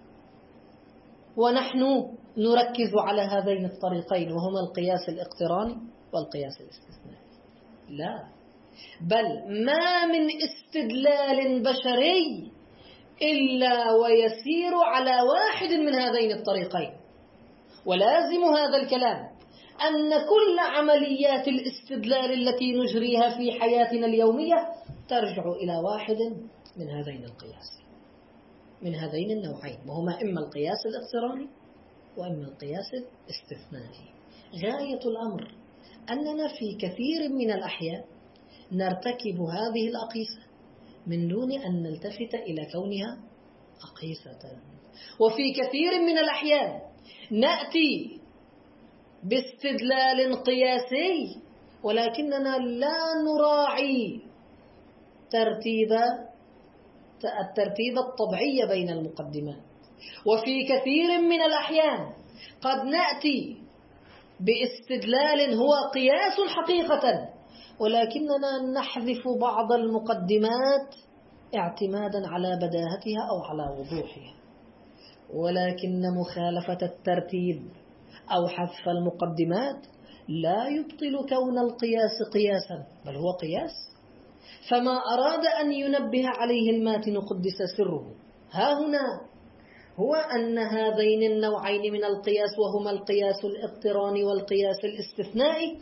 ونحن نركز على هذين الطريقين وهما القياس الاقتراني والقياس الاستثنائي. لا، بل ما من استدلال بشري إلا ويسير على واحد من هذين الطريقين. ولازم هذا الكلام أن كل عمليات الاستدلال التي نجريها في حياتنا اليومية ترجع إلى واحد من هذين القياس، من هذين النوعين، وهما إما القياس الاقتراني وإما القياس الاستثنائي. غاية الأمر أننا في كثير من الأحيان نرتكب هذه الأقيسة من دون أن نلتفت إلى كونها أقيسة، وفي كثير من الأحيان نأتي باستدلال قياسي ولكننا لا نراعي ترتيب الترتيب الطبيعي بين المقدمات. وفي كثير من الأحيان قد نأتي باستدلال هو قياس حقيقة ولكننا نحذف بعض المقدمات اعتمادا على بداهتها أو على وضوحها. ولكن مخالفة الترتيب أو حذف المقدمات لا يبطل كون القياس قياسا، بل هو قياس. فما أراد أن ينبه عليه الماتن قدس سره ها هنا هو أن هذين النوعين من القياس، وهما القياس الاقتراني والقياس الاستثنائي،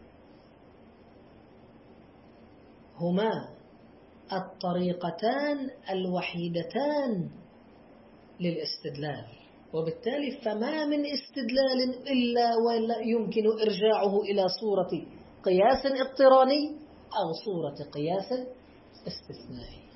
هما الطريقتان الوحيدتان للاستدلال، وبالتالي فما من استدلال إلا ولا يمكن إرجاعه إلى صورة قياس اقتراني أو صورة قياس استثنائي.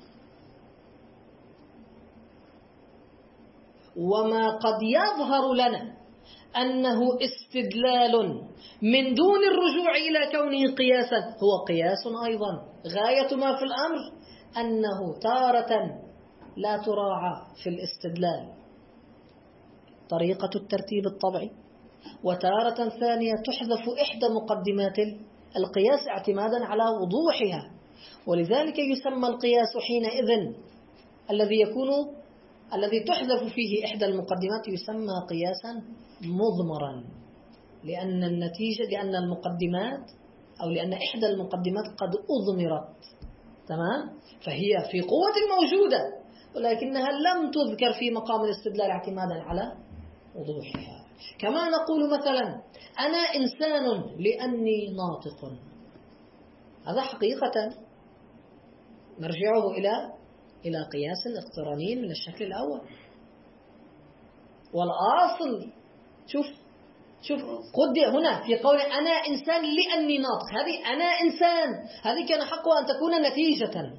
وما قد يظهر لنا أنه استدلال من دون الرجوع إلى كونه قياسا هو قياس أيضا. غاية ما في الأمر أنه تارة لا تراعى في الاستدلال طريقة الترتيب الطبيعي، وتارة ثانية تحذف إحدى مقدمات القياس اعتمادا على وضوحها. ولذلك يسمى القياس حينئذ الذي يكون الذي تحذف فيه إحدى المقدمات يسمى قياسا مضمرا، لأن النتيجة لأن المقدمات أو لأن إحدى المقدمات قد أضمرت، تمام، فهي في قوة موجودة ولكنها لم تذكر في مقام الاستدلال اعتمادا على وضوحها. كما نقول مثلا أنا إنسان لأني ناطق، هذا حقيقة نرجعه إلى إلى قياس اقتراني من الشكل الأول. والأصل شوف شوف قد هنا في قول أنا إنسان لأني ناطق، هذه أنا إنسان هذه كان حقها أن تكون نتيجة،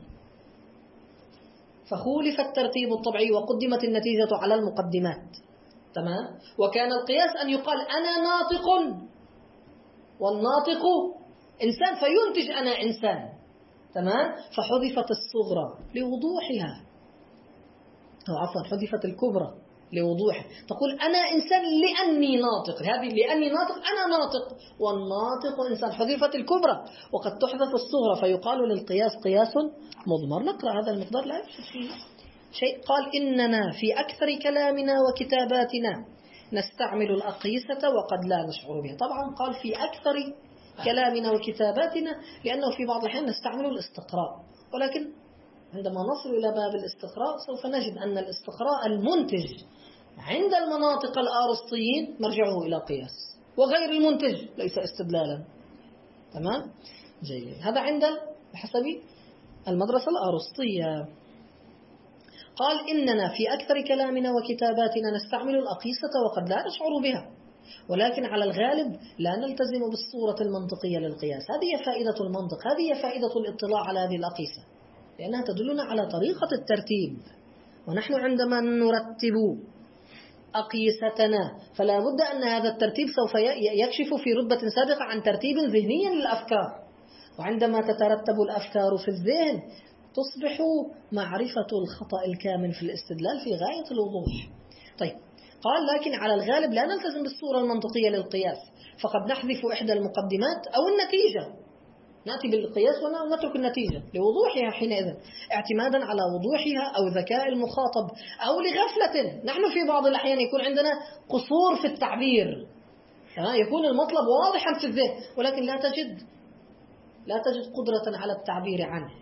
فخولف الترتيب الطبيعي وقدمت النتيجة على المقدمات، تمام. وكان القياس أن يقال أنا ناطق والناطق إنسان فينتج أنا إنسان، تمام، فحذفت الصغرى لوضوحها أو عفوا حذفت الكبرى لوضوحها. تقول أنا إنسان لأني ناطق، هذه لأني ناطق أنا ناطق، والناطق إنسان حذفت الكبرى وقد تحذف الصغرى فيقال للقياس قياس مضمر. نقرأ هذا المقدار لا يوجد فيه شيء. قال إننا في أكثر كلامنا وكتاباتنا نستعمل الأقيسة وقد لا نشعر بها. طبعا قال في أكثر كلامنا وكتاباتنا لأنه في بعض الأحيان نستعمل الاستقراء، ولكن عندما نصل إلى باب الاستقراء سوف نجد أن الاستقراء المنتج عند المناطق الأرسطيين مرجعه إلى قياس، وغير المنتج ليس استدلالا. تمام؟ جيد. هذا عند بحسب المدرسة الأرسطية. قال إننا في أكثر كلامنا وكتاباتنا نستعمل الأقيسة وقد لا نشعر بها، ولكن على الغالب لا نلتزم بالصورة المنطقية للقياس. هذه فائدة المنطق، هذه فائدة الاطلاع على هذه الأقيسة، لأنها تدلنا على طريقة الترتيب. ونحن عندما نرتب أقيستنا فلا بد أن هذا الترتيب سوف يكشف في رتبة سابقة عن ترتيب ذهني للأفكار، وعندما تترتب الأفكار في الذهن تصبح معرفة الخطأ الكامن في الاستدلال في غاية الوضوح. طيب، قال لكن على الغالب لا نلتزم بالصورة المنطقية للقياس، فقد نحذف إحدى المقدمات أو النتيجة، نأتي بالقياس ونترك النتيجة لوضوحها حينئذ، اعتمادا على وضوحها أو ذكاء المخاطب أو لغفلة. نحن في بعض الأحيان يكون عندنا قصور في التعبير، يكون المطلب واضحا في الذهن ولكن لا تجد لا تجد قدرة على التعبير عنه.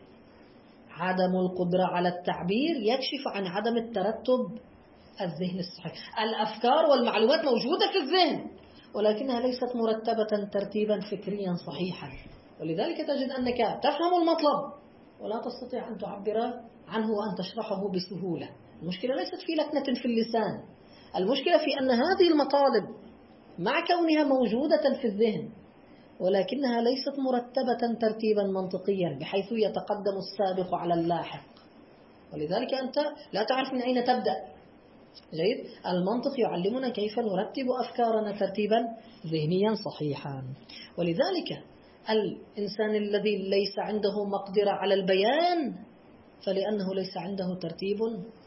عدم القدرة على التعبير يكشف عن عدم الترتب الذهني الصحيح. الأفكار والمعلومات موجودة في الذهن ولكنها ليست مرتبة ترتيبا فكريا صحيحا، ولذلك تجد أنك تفهم المطلب ولا تستطيع أن تعبر عنه وأن تشرحه بسهولة. المشكلة ليست في لكنة في اللسان، المشكلة في أن هذه المطالب مع كونها موجودة في الذهن ولكنها ليست مرتبة ترتيبا منطقيا بحيث يتقدم السابق على اللاحق، ولذلك أنت لا تعرف من أين تبدأ. جيد. المنطق يعلمنا كيف نرتب أفكارنا ترتيبا ذهنيا صحيحا. ولذلك الإنسان الذي ليس عنده مقدرة على البيان فلأنه ليس عنده ترتيب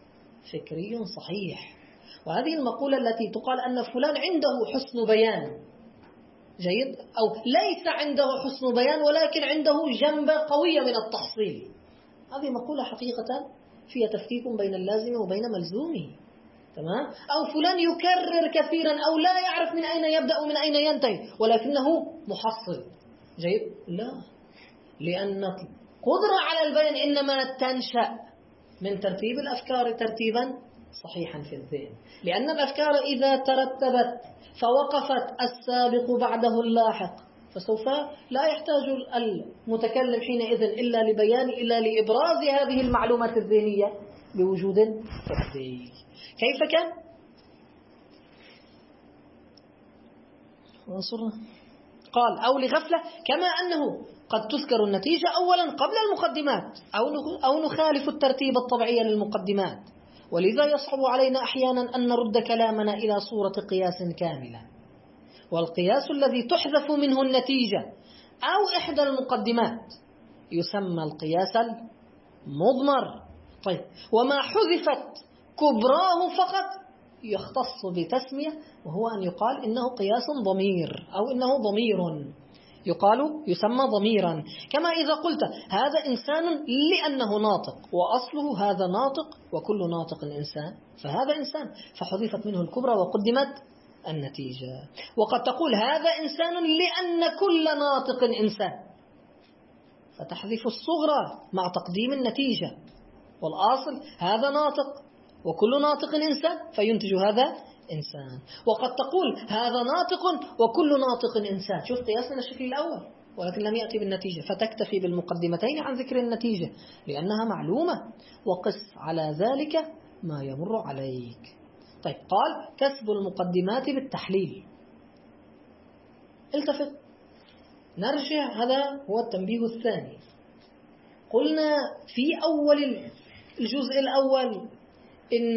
فكري صحيح. وهذه المقولة التي تقال أن فلان عنده حسن بيان، جيد، أو ليس عنده حسن بيان ولكن عنده جنبة قوية من التحصيل، هذه مقولة حقيقة فيها تفكيك بين اللازم وبين ملزومه. تمام؟ أو فلان يكرر كثيرا أو لا يعرف من أين يبدأ ومن أين ينتهي ولكنه محصل. جيد؟ لا، لأن القدرة على البيان إنما تنشأ من ترتيب الأفكار ترتيبا صحيحا في الذهن، لأن الأفكار إذا ترتبت فوقفت السابق بعده اللاحق فسوف لا يحتاج المتكلم حينئذ إلا لبيان إلا لإبراز هذه المعلومات الذهنية بوجود فكري. كيف كان؟ وانصرنا. قال أو لغفلة، كما أنه قد تذكر النتيجة أولا قبل المقدمات أو نخالف الترتيب الطبيعي للمقدمات، ولذا يصعب علينا أحيانا أن نرد كلامنا إلى صورة قياس كاملة. والقياس الذي تحذف منه النتيجة أو إحدى المقدمات يسمى القياس المضمر. طيب، وما حذفت كبراه فقط يختص بتسمية، وهو أن يقال إنه قياس ضمير أو إنه ضمير، يقال يسمى ضميرا. كما إذا قلت هذا إنسان لأنه ناطق، وأصله هذا ناطق وكل ناطق إنسان، فهذا إنسان فحذفت منه الكبرى وقدمت النتيجة. وقد تقول هذا إنسان لأن كل ناطق إنسان، فتحذف الصغرى مع تقديم النتيجة، والأصل هذا ناطق وكل ناطق إنسان فينتج هذا إنسان. وقد تقول هذا ناطق وكل ناطق إنسان، شوف قياسنا الشكل الأول ولكن لم يأتي بالنتيجة، فتكتفي بالمقدمتين عن ذكر النتيجة لأنها معلومة، وقس على ذلك ما يمر عليك. طيب، قال كسب المقدمات بالتحليل. التفت نرجع، هذا هو التنبيه الثاني. قلنا في أول الجزء الأول إن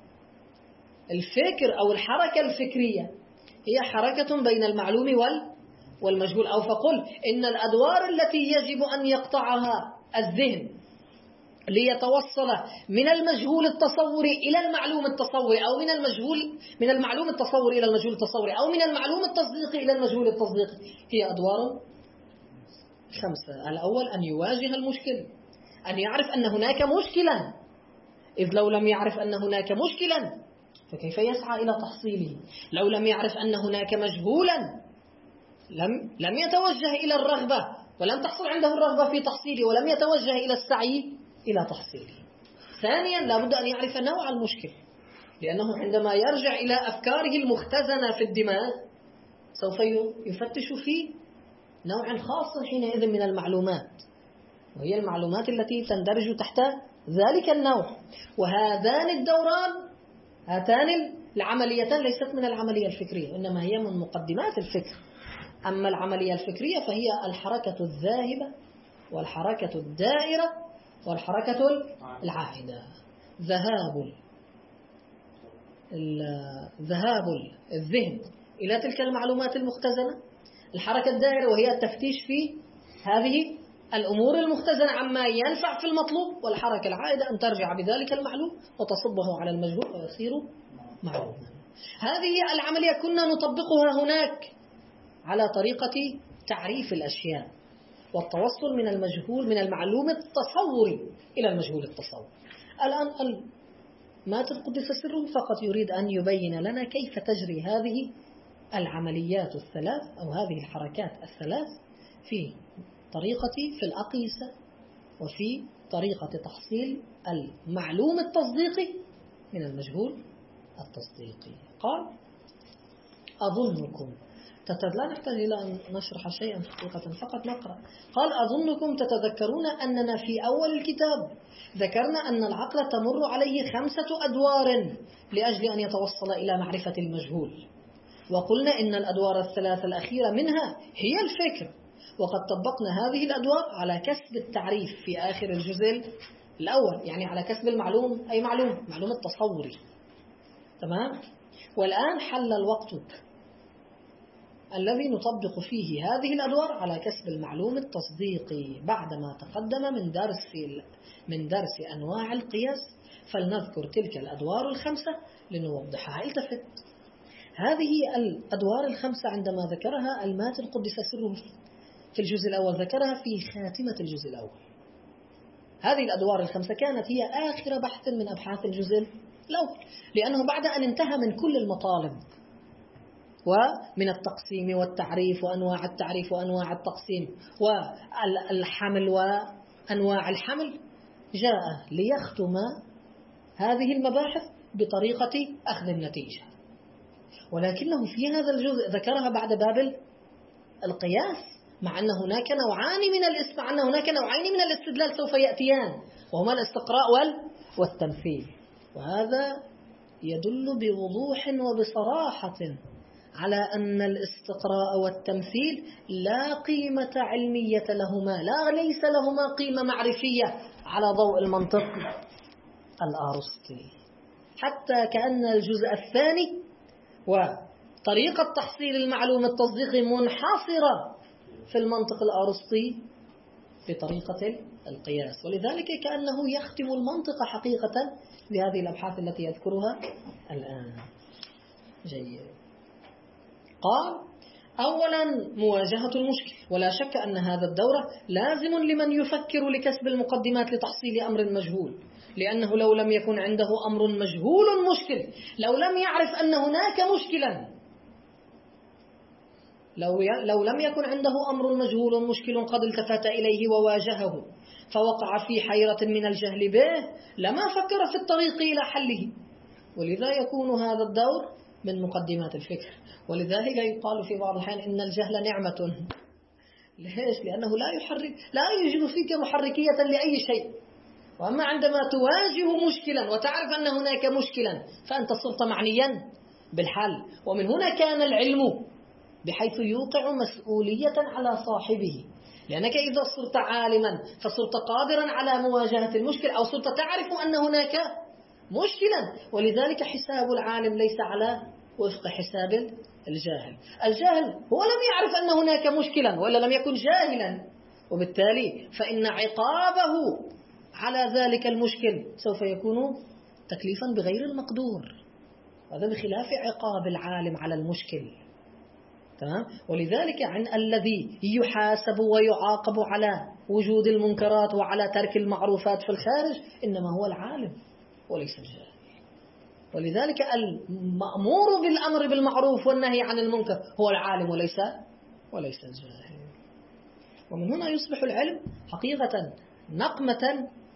الفكر أو الحركة الفكرية هي حركة بين المعلوم والمجهول، أو فقل إن الأدوار التي يجب أن يقطعها الذهن ليتوصل من المجهول التصوري إلى المعلوم التصوري، أو من المجهول من المعلوم التصوري إلى المجهول التصوري، أو من المعلوم التصديقي إلى المجهول التصديقي، هي أدوار خمسة. الأول أن يواجه المشكل، أن يعرف أن هناك مشكلة، إذ لو لم يعرف أن هناك مشكلة فكيف يسعى إلى تحصيله؟ لو لم يعرف أن هناك مجهولا لم لم يتوجه إلى الرغبة ولم تحصل عنده الرغبة في تحصيله، ولم يتوجه إلى السعي إلى تحصيله. ثانيا لابد أن يعرف نوع المشكل، لأنه عندما يرجع إلى أفكاره المختزنة في الدماغ سوف يفتش في نوع خاص حينئذ من المعلومات، وهي المعلومات التي تندرج تحت ذلك النوع. وهذان الدوران، هاتان العمليتان ليست من العملية الفكرية، إنما هي من مقدمات الفكر. أما العملية الفكرية فهي الحركة الذاهبة والحركة الدائرة والحركة العائدة. ذهاب ذهاب الذهن إلى تلك المعلومات المختزنة، الحركة الدائرة وهي التفتيش في هذه الأمور المختزنة عما ينفع في المطلوب، والحركة العائدة أن ترجع بذلك المعلوم وتصبه على المجهول ويصير معلوما. هذه العملية كنا نطبقها هناك على طريقة تعريف الأشياء والتوصل من المجهول من المعلوم التصوري إلى المجهول التصوري. الآن الماتر قدس سره فقط يريد أن يبين لنا كيف تجري هذه العمليات الثلاث أو هذه الحركات الثلاث في طريقة في الأقيسة وفي طريقة تحصيل المعلوم التصديقي من المجهول التصديقي. قال أظنكم لا نحتاج إلى أن نشرح شيئا حقيقة، فقط نقرأ. قال أظنكم تتذكرون أننا في أول الكتاب ذكرنا أن العقل تمر عليه خمسة أدوار لأجل أن يتوصل إلى معرفة المجهول، وقلنا إن الأدوار الثلاثة الأخيرة منها هي الفكر، وقد طبقنا هذه الأدوار على كسب التعريف في آخر الجزء الأول، يعني على كسب المعلوم، أي معلوم معلوم التصوري. تمام. والآن حل الوقت الذي نطبق فيه هذه الأدوار على كسب المعلوم التصديقي بعدما تقدم من درس من درس أنواع القياس. فلنذكر تلك الأدوار الخمسة لنوضحها. التفت، هذه الأدوار الخمسة عندما ذكرها الماتر قدس سره في الجزء الأول ذكرها في خاتمة الجزء الأول. هذه الأدوار الخمسة كانت هي آخر بحث من أبحاث الجزء الأول، لأنه بعد أن انتهى من كل المطالب ومن التقسيم والتعريف وأنواع التعريف وأنواع التقسيم والحمل وأنواع الحمل، جاء ليختم هذه المباحث بطريقة أخذ النتيجة. ولكنه في هذا الجزء ذكرها بعد باب القياس، مع أن هناك نوعان من الاسم مع أن هناك نوعين من الاستدلال سوف يأتيان، وهما الاستقراء والتمثيل. وهذا يدل بوضوح وبصراحة على أن الاستقراء والتمثيل لا قيمة علمية لهما، لا ليس لهما قيمة معرفية على ضوء المنطق الأرسطي، حتى كأن الجزء الثاني وطريقة تحصيل المعلوم التصديقي منحصرة في المنطق الأرسطي بطريقة القياس. ولذلك كأنه يختم المنطق حقيقة بهذه الأبحاث التي يذكرها الآن. جيد. قال أولا مواجهة المشكل، ولا شك أن هذا الدور لازم لمن يفكر لكسب المقدمات لتحصيل أمر مجهول، لأنه لو لم يكن عنده أمر مجهول مشكل، لو لم يعرف أن هناك مشكلا، لو لو لم يكن عنده أمر مجهول مشكل قد التفت إليه وواجهه فوقع في حيرة من الجهل به، لما فكر في الطريق إلى حله. ولذا يكون هذا الدور من مقدمات الفكر. ولذلك يقال في بعض الأحيان إن الجهل نعمة. ليش؟ لأنه لا يحرك لا يوجد فيك محركية لأي شيء. وأما عندما تواجه مشكلا وتعرف أن هناك مشكلا فأنت صرت معنيا بالحل. ومن هنا كان العلم بحيث يوقع مسؤولية على صاحبه، لأنك إذا صرت عالما فصرت قادرا على مواجهة المشكل، أو صرت تعرف أن هناك مشكلا. ولذلك حساب العالم ليس على وفق حساب الجاهل. الجاهل هو لم يعرف أن هناك مشكلا ولا لم يكن جاهلا، وبالتالي فإن عقابه على ذلك المشكل سوف يكون تكليفا بغير المقدور، هذا بخلاف عقاب العالم على المشكل. تمام. ولذلك عن الذي يحاسب ويعاقب على وجود المنكرات وعلى ترك المعروفات في الخارج إنما هو العالم وليس الجاهل. ولذلك المأمور بالأمر بالمعروف والنهي عن المنكر هو العالم وليس وليس الجاهل. ومن هنا يصبح العلم حقيقة نقمة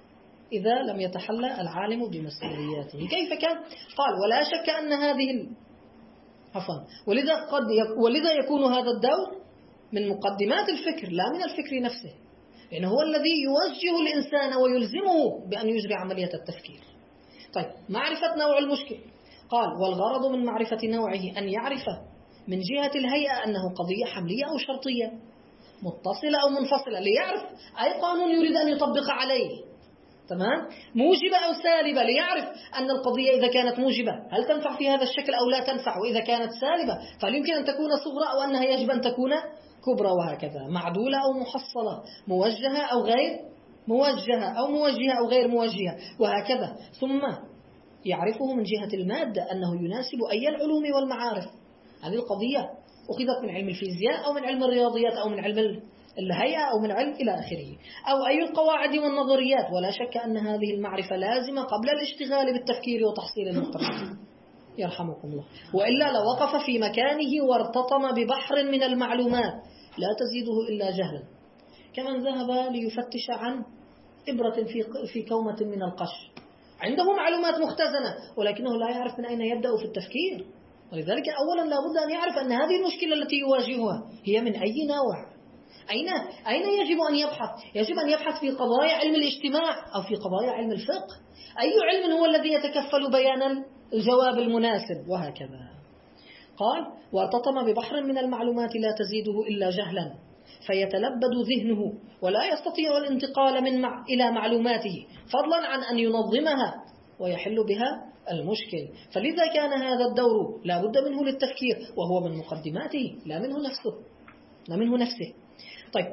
إذا لم يتحلى العالم بمسؤولياته. كيف كان؟ قال ولا شك أن هذه ال... عفوا ولذا, قد يك... ولذا يكون هذا الدور من مقدمات الفكر لا من الفكر نفسه، لأنه هو الذي يوجه الإنسان ويلزمه بأن يجري عملية التفكير. طيب معرفة نوع المشكل، قال والغرض من معرفة نوعه أن يعرف من جهة الهيئة أنه قضية حملية أو شرطية، متصلة أو منفصلة، ليعرف أي قانون يريد أن يطبق عليه، تمام؟ موجبة أو سالبة، ليعرف أن القضية إذا كانت موجبة هل تنفع في هذا الشكل أو لا تنفع، وإذا كانت سالبة فهل يمكن أن تكون صغرى أو أنها يجب أن تكون كبرى، وهكذا، معدولة أو محصلة، موجهة أو غير موجهة، أو موجهة أو غير موجهة، وهكذا. ثم يعرفه من جهة المادة أنه يناسب أي العلوم والمعارف. هذه القضية أخذت من علم الفيزياء أو من علم الرياضيات أو من علم الهيئة أو من علم إلى آخره، أو أي القواعد والنظريات. ولا شك أن هذه المعرفة لازمة قبل الاشتغال بالتفكير وتحصيل المقترحات، يرحمكم الله، وإلا لوقف في مكانه وارتطم ببحر من المعلومات لا تزيده إلا جهلا، كمن ذهب ليفتش عن إبرة في في كومة من القش، عنده معلومات مختزنة ولكنه لا يعرف من أين يبدأ في التفكير. ولذلك أولا لابد أن يعرف أن هذه المشكلة التي يواجهها هي من أي نوع، أين أين يجب أن يبحث. يجب أن يبحث في قضايا علم الاجتماع أو في قضايا علم الفقه، أي علم هو الذي يتكفل بيان الجواب المناسب، وهكذا. قال وارتطم ببحر من المعلومات لا تزيده إلا جهلا، فيتلبد ذهنه ولا يستطيع الانتقال من مع إلى معلوماته، فضلا عن أن ينظمها ويحل بها المشكل. فلذا كان هذا الدور لا بد منه للتفكير، وهو من مقدماته لا منه نفسه لا منه نفسه. طيب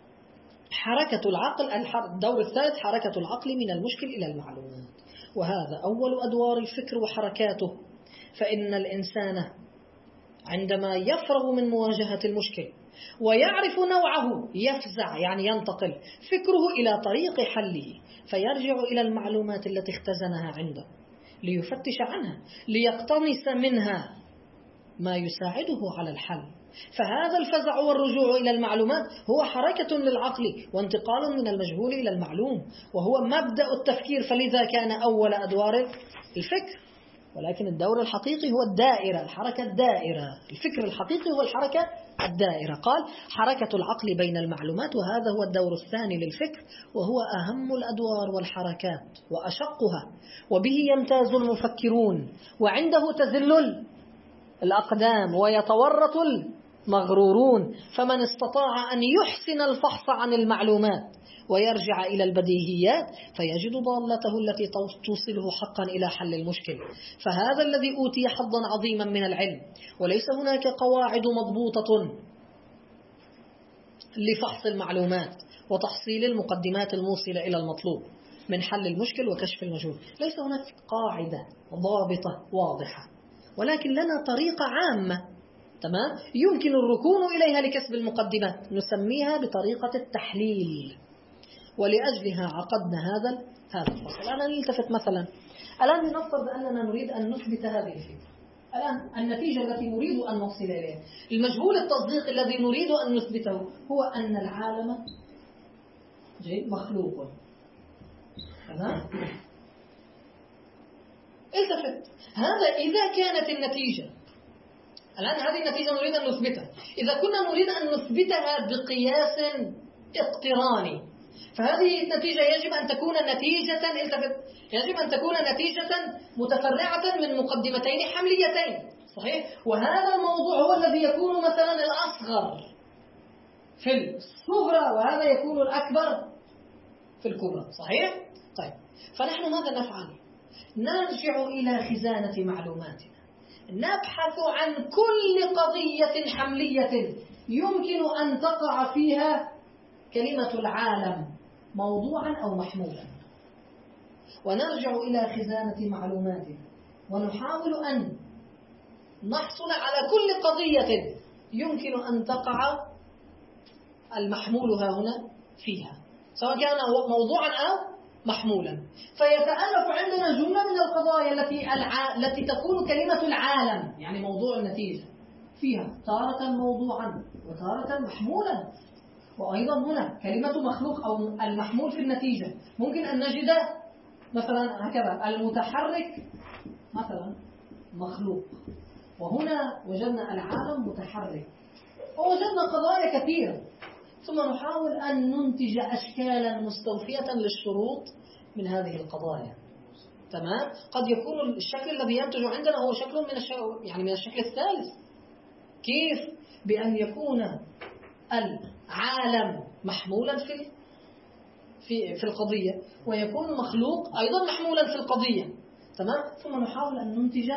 حركة العقل، الدور الثالث حركة العقل من المشكل إلى المعلومات، وهذا أول أدوار الفكر وحركاته. فإن الإنسان عندما يفرغ من مواجهة المشكل ويعرف نوعه يفزع، يعني ينتقل فكره إلى طريق حله، فيرجع إلى المعلومات التي اختزنها عنده ليفتش عنها، ليقتنص منها ما يساعده على الحل. فهذا الفزع والرجوع إلى المعلومات هو حركة للعقل وانتقال من المجهول إلى المعلوم، وهو مبدأ التفكير، فلذا كان أول أدوار الفكر. ولكن الدور الحقيقي هو الدائرة، الحركة الدائرة. الفكر الحقيقي هو الحركة الدائرة. قال حركة العقل بين المعلومات، وهذا هو الدور الثاني للفكر، وهو أهم الأدوار والحركات وأشقها، وبه يمتاز المفكرون، وعنده تزل الأقدام ويتورط المغرورون. فمن استطاع أن يحسن الفحص عن المعلومات ويرجع إلى البديهيات فيجد ضالته التي توصله حقا إلى حل المشكل، فهذا الذي أوتي حظا عظيما من العلم. وليس هناك قواعد مضبوطة لفحص المعلومات وتحصيل المقدمات الموصلة إلى المطلوب من حل المشكل وكشف المجهول. ليس هناك قاعدة ضابطة واضحة، ولكن لنا طريقة عامة، تمام، يمكن الركون إليها لكسب المقدمات، نسميها بطريقة التحليل. ولأجلها عقدنا هذا هذا الفصل. الآن نلتفت مثلا، الآن نفترض أننا نريد أن نثبت هذه الفكرة. الآن النتيجة التي نريد أن نوصل إليها، المجهول التصديق الذي نريد أن نثبته هو أن العالم جيد مخلوق. تمام؟ التفت، هذا إذا كانت النتيجة، الآن هذه النتيجة نريد أن نثبتها، إذا كنا نريد أن نثبتها بقياس اقتراني، فهذه النتيجة يجب أن تكون نتيجة التفت يجب أن تكون نتيجة متفرعة من مقدمتين حمليتين، صحيح؟ وهذا الموضوع هو الذي يكون مثلا الأصغر في الصغرى، وهذا يكون الأكبر في الكبرى، صحيح؟ طيب، فنحن ماذا نفعل؟ نرجع إلى خزانة معلوماتنا، نبحث عن كل قضية حملية يمكن أن تقع فيها كلمة العالم موضوعا أو محمولا، ونرجع إلى خزانة معلوماتنا ونحاول أن نحصل على كل قضية يمكن أن تقع المحمول ها هنا فيها، سواء كان موضوعا أو محمولا. فيتألف عندنا جملة من القضايا التي الع... التي تكون كلمة العالم، يعني موضوع النتيجة، فيها تارة موضوعا وتارة محمولا. وأيضا هنا كلمة مخلوق أو المحمول في النتيجة ممكن أن نجد مثلا هكذا المتحرك مثلا مخلوق، وهنا وجدنا العالم متحرك، ووجدنا قضايا كثيرة، ثم نحاول أن ننتج أشكالا مستوفية للشروط من هذه القضايا. تمام؟ قد يكون الشكل الذي ينتج عندنا هو شكل من الشكل يعني من الشكل الثالث. كيف؟ بأن يكون العالم محمولا في في في القضية، ويكون مخلوق أيضا محمولا في القضية. تمام؟ ثم نحاول أن ننتج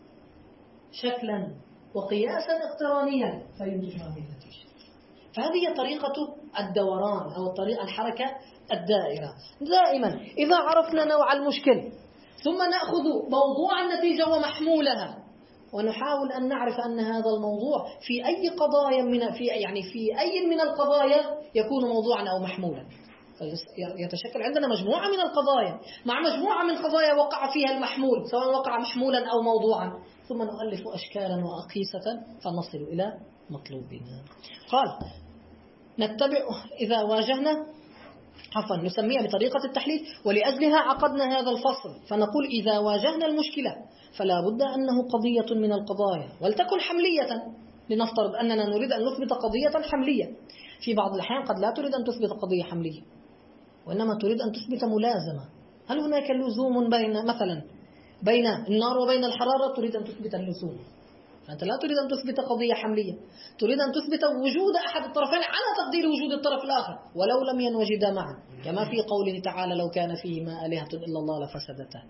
شكلا وقياسا اقترانيا فينتج هذه النتيجة. فهذه طريقة الدوران أو طريقة الحركة الدائرة. دائما إذا عرفنا نوع المشكل ثم نأخذ موضوع النتيجة ومحمولها، ونحاول أن نعرف أن هذا الموضوع في أي قضايا من في يعني في أي من القضايا يكون موضوعا أو محمولا. يتشكل عندنا مجموعة من القضايا مع مجموعة من القضايا وقع فيها المحمول، سواء وقع محمولا أو موضوعا، ثم نؤلف أشكالا وأقيسة فنصل إلى مطلوبنا. قال نتبع إذا واجهنا عفوا نسميها بطريقة التحليل، ولأجلها عقدنا هذا الفصل، فنقول إذا واجهنا المشكلة فلا بد أنه قضية من القضايا ولتكن حملية. لنفترض أننا نريد أن نثبت قضية حملية، في بعض الأحيان قد لا تريد أن تثبت قضية حملية وإنما تريد أن تثبت ملازمة. هل هناك لزوم بين مثلا بين النار وبين الحرارة؟ تريد أن تثبت اللزوم، فأنت لا تريد أن تثبت قضية حملية، تريد أن تثبت وجود أحد الطرفين على تقدير وجود الطرف الآخر ولو لم ينوجدا معا، كما في قوله تعالى لو كان فيهما آلهة إلا الله لفسدتا.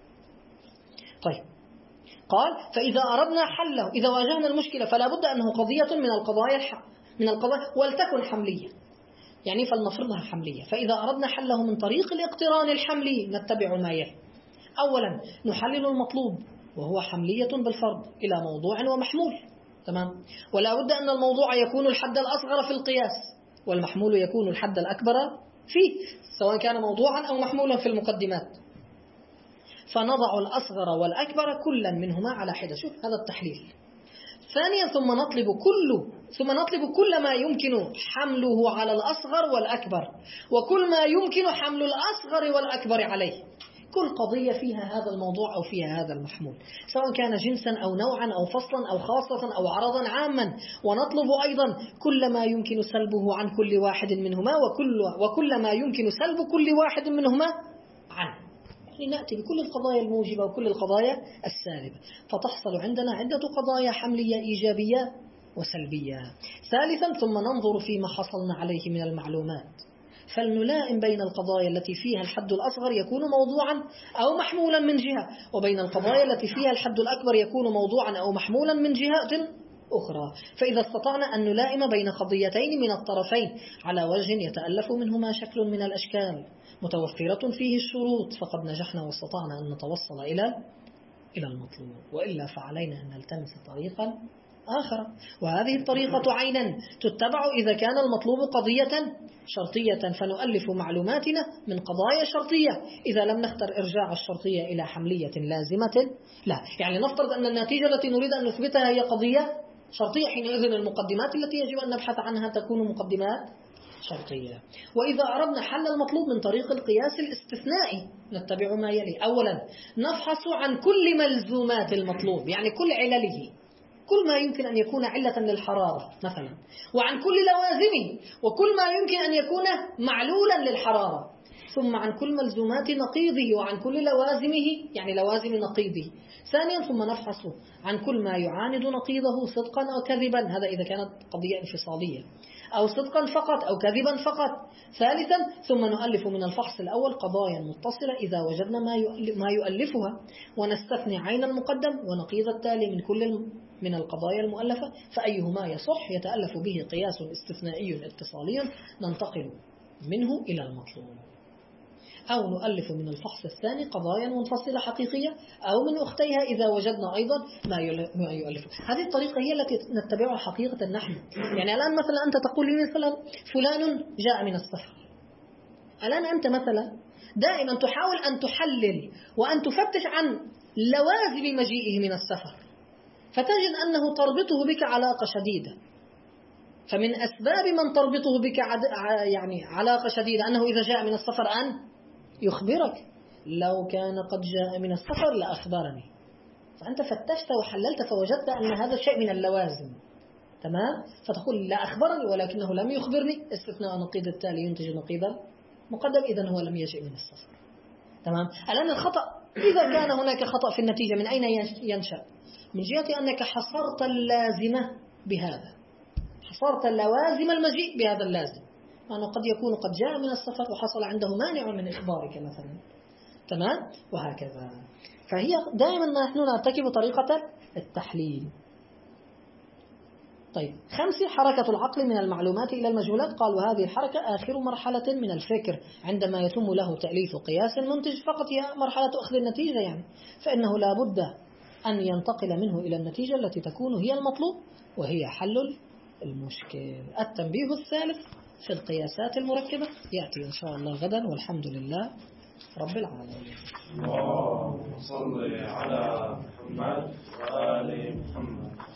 طيب قال فإذا أردنا حله إذا واجهنا المشكلة فلا بد أنه قضية من القضايا الح... من القضايا ولتكن حملية، يعني فلنفرضها حملية. فإذا أردنا حله من طريق الاقتران الحملي نتبع ما يلي. أولا نحلل المطلوب وهو حملية بالفرض إلى موضوع ومحمول. تمام؟ ولا بد أن الموضوع يكون الحد الأصغر في القياس والمحمول يكون الحد الأكبر فيه، سواء كان موضوعا أو محمولا في المقدمات. فنضع الأصغر والأكبر كلا منهما على حدة. شوف هذا التحليل. ثانيا ثم نطلب كل ثم نطلب كل ما يمكن حمله على الأصغر والأكبر، وكل ما يمكن حمل الأصغر والأكبر عليه. كل قضية فيها هذا الموضوع أو فيها هذا المحمول، سواء كان جنسا أو نوعا أو فصلا أو خاصة أو عرضا عاما. ونطلب أيضا كل ما يمكن سلبه عن كل واحد منهما وكل, وكل ما يمكن سلب كل واحد منهما عنه. يعني نأتي بكل القضايا الموجبة وكل القضايا السالبة، فتحصل عندنا عدة قضايا حملية إيجابية وسلبية. ثالثا ثم ننظر فيما حصلنا عليه من المعلومات، فلنلائم بين القضايا التي فيها الحد الأصغر يكون موضوعا أو محمولا من جهة، وبين القضايا التي فيها الحد الأكبر يكون موضوعا أو محمولا من جهة أخرى. فإذا استطعنا أن نلائم بين قضيتين من الطرفين على وجه يتألف منهما شكل من الأشكال متوفرة فيه الشروط فقد نجحنا واستطعنا أن نتوصل إلى إلى المطلوب، وإلا فعلينا أن نلتمس طريقا آخر. وهذه الطريقة عينا تتبع إذا كان المطلوب قضية شرطية، فنؤلف معلوماتنا من قضايا شرطية إذا لم نختر إرجاع الشرطية إلى حملية لازمة. لا، يعني نفترض أن النتيجة التي نريد أن نثبتها هي قضية شرطية، حينئذ المقدمات التي يجب أن نبحث عنها تكون مقدمات شرطية. وإذا أردنا حل المطلوب من طريق القياس الاستثنائي نتبع ما يلي. أولا نفحص عن كل ملزومات المطلوب، يعني كل علله، كل ما يمكن أن يكون علة للحرارة مثلا، وعن كل لوازمه، وكل ما يمكن أن يكون معلولا للحرارة، ثم عن كل ملزومات نقيضه وعن كل لوازمه، يعني لوازم نقيضه. ثانيا ثم نفحص عن كل ما يعاند نقيضه صدقا أو كذبا، هذا إذا كانت قضية انفصالية، أو صدقا فقط أو كذبا فقط. ثالثا ثم نؤلف من الفحص الأول قضايا متصلة إذا وجدنا ما يؤلفها، ونستثني عين المقدم ونقيض التالي من كل من القضايا المؤلفة، فأيهما يصح يتألف به قياس استثنائي اتصالي ننتقل منه إلى المطلوب. أو نؤلف من الفحص الثاني قضايا منفصلة حقيقية أو من أختيها إذا وجدنا أيضا ما يؤلف. هذه الطريقة هي التي نتبعها حقيقة نحن. يعني الآن مثلا أنت تقول لي مثلا فلان جاء من السفر، الآن أنت مثلا دائما تحاول أن تحلل وأن تفتش عن لوازم مجيئه من السفر، فتجد أنه تربطه بك علاقة شديدة. فمن أسباب من تربطه بك عد... يعني علاقة شديدة أنه إذا جاء من السفر أن يخبرك. لو كان قد جاء من السفر لأخبرني. فأنت فتشت وحللت فوجدت أن هذا شيء من اللوازم، تمام؟ فتقول لا أخبرني ولكنه لم يخبرني، استثناء نقيض التالي ينتج نقيضا مقدم، إذن هو لم يجئ من السفر، تمام؟ الآن الخطأ إذا كان هناك خطأ في النتيجة من أين ينشأ؟ من جهة أنك حصرت اللازمة بهذا، حصرت اللوازم المجيء بهذا اللازم، أنه قد يكون قد جاء من السفر وحصل عنده مانع من إخبارك مثلا، تمام؟ وهكذا. فهي دائما ما نحن نرتكب طريقة التحليل. طيب خمسة، حركة العقل من المعلومات إلى المجهولات. قال وهذه الحركة آخر مرحلة من الفكر عندما يتم له تأليف قياس منتج، فقط هي مرحلة أخذ النتيجة يعني، فإنه لا بد أن ينتقل منه إلى النتيجة التي تكون هي المطلوب وهي حل المشكل. التنبيه الثالث في القياسات المركبة يأتي إن شاء الله غدا، والحمد لله رب العالمين. اللهم صل على محمد وآل محمد.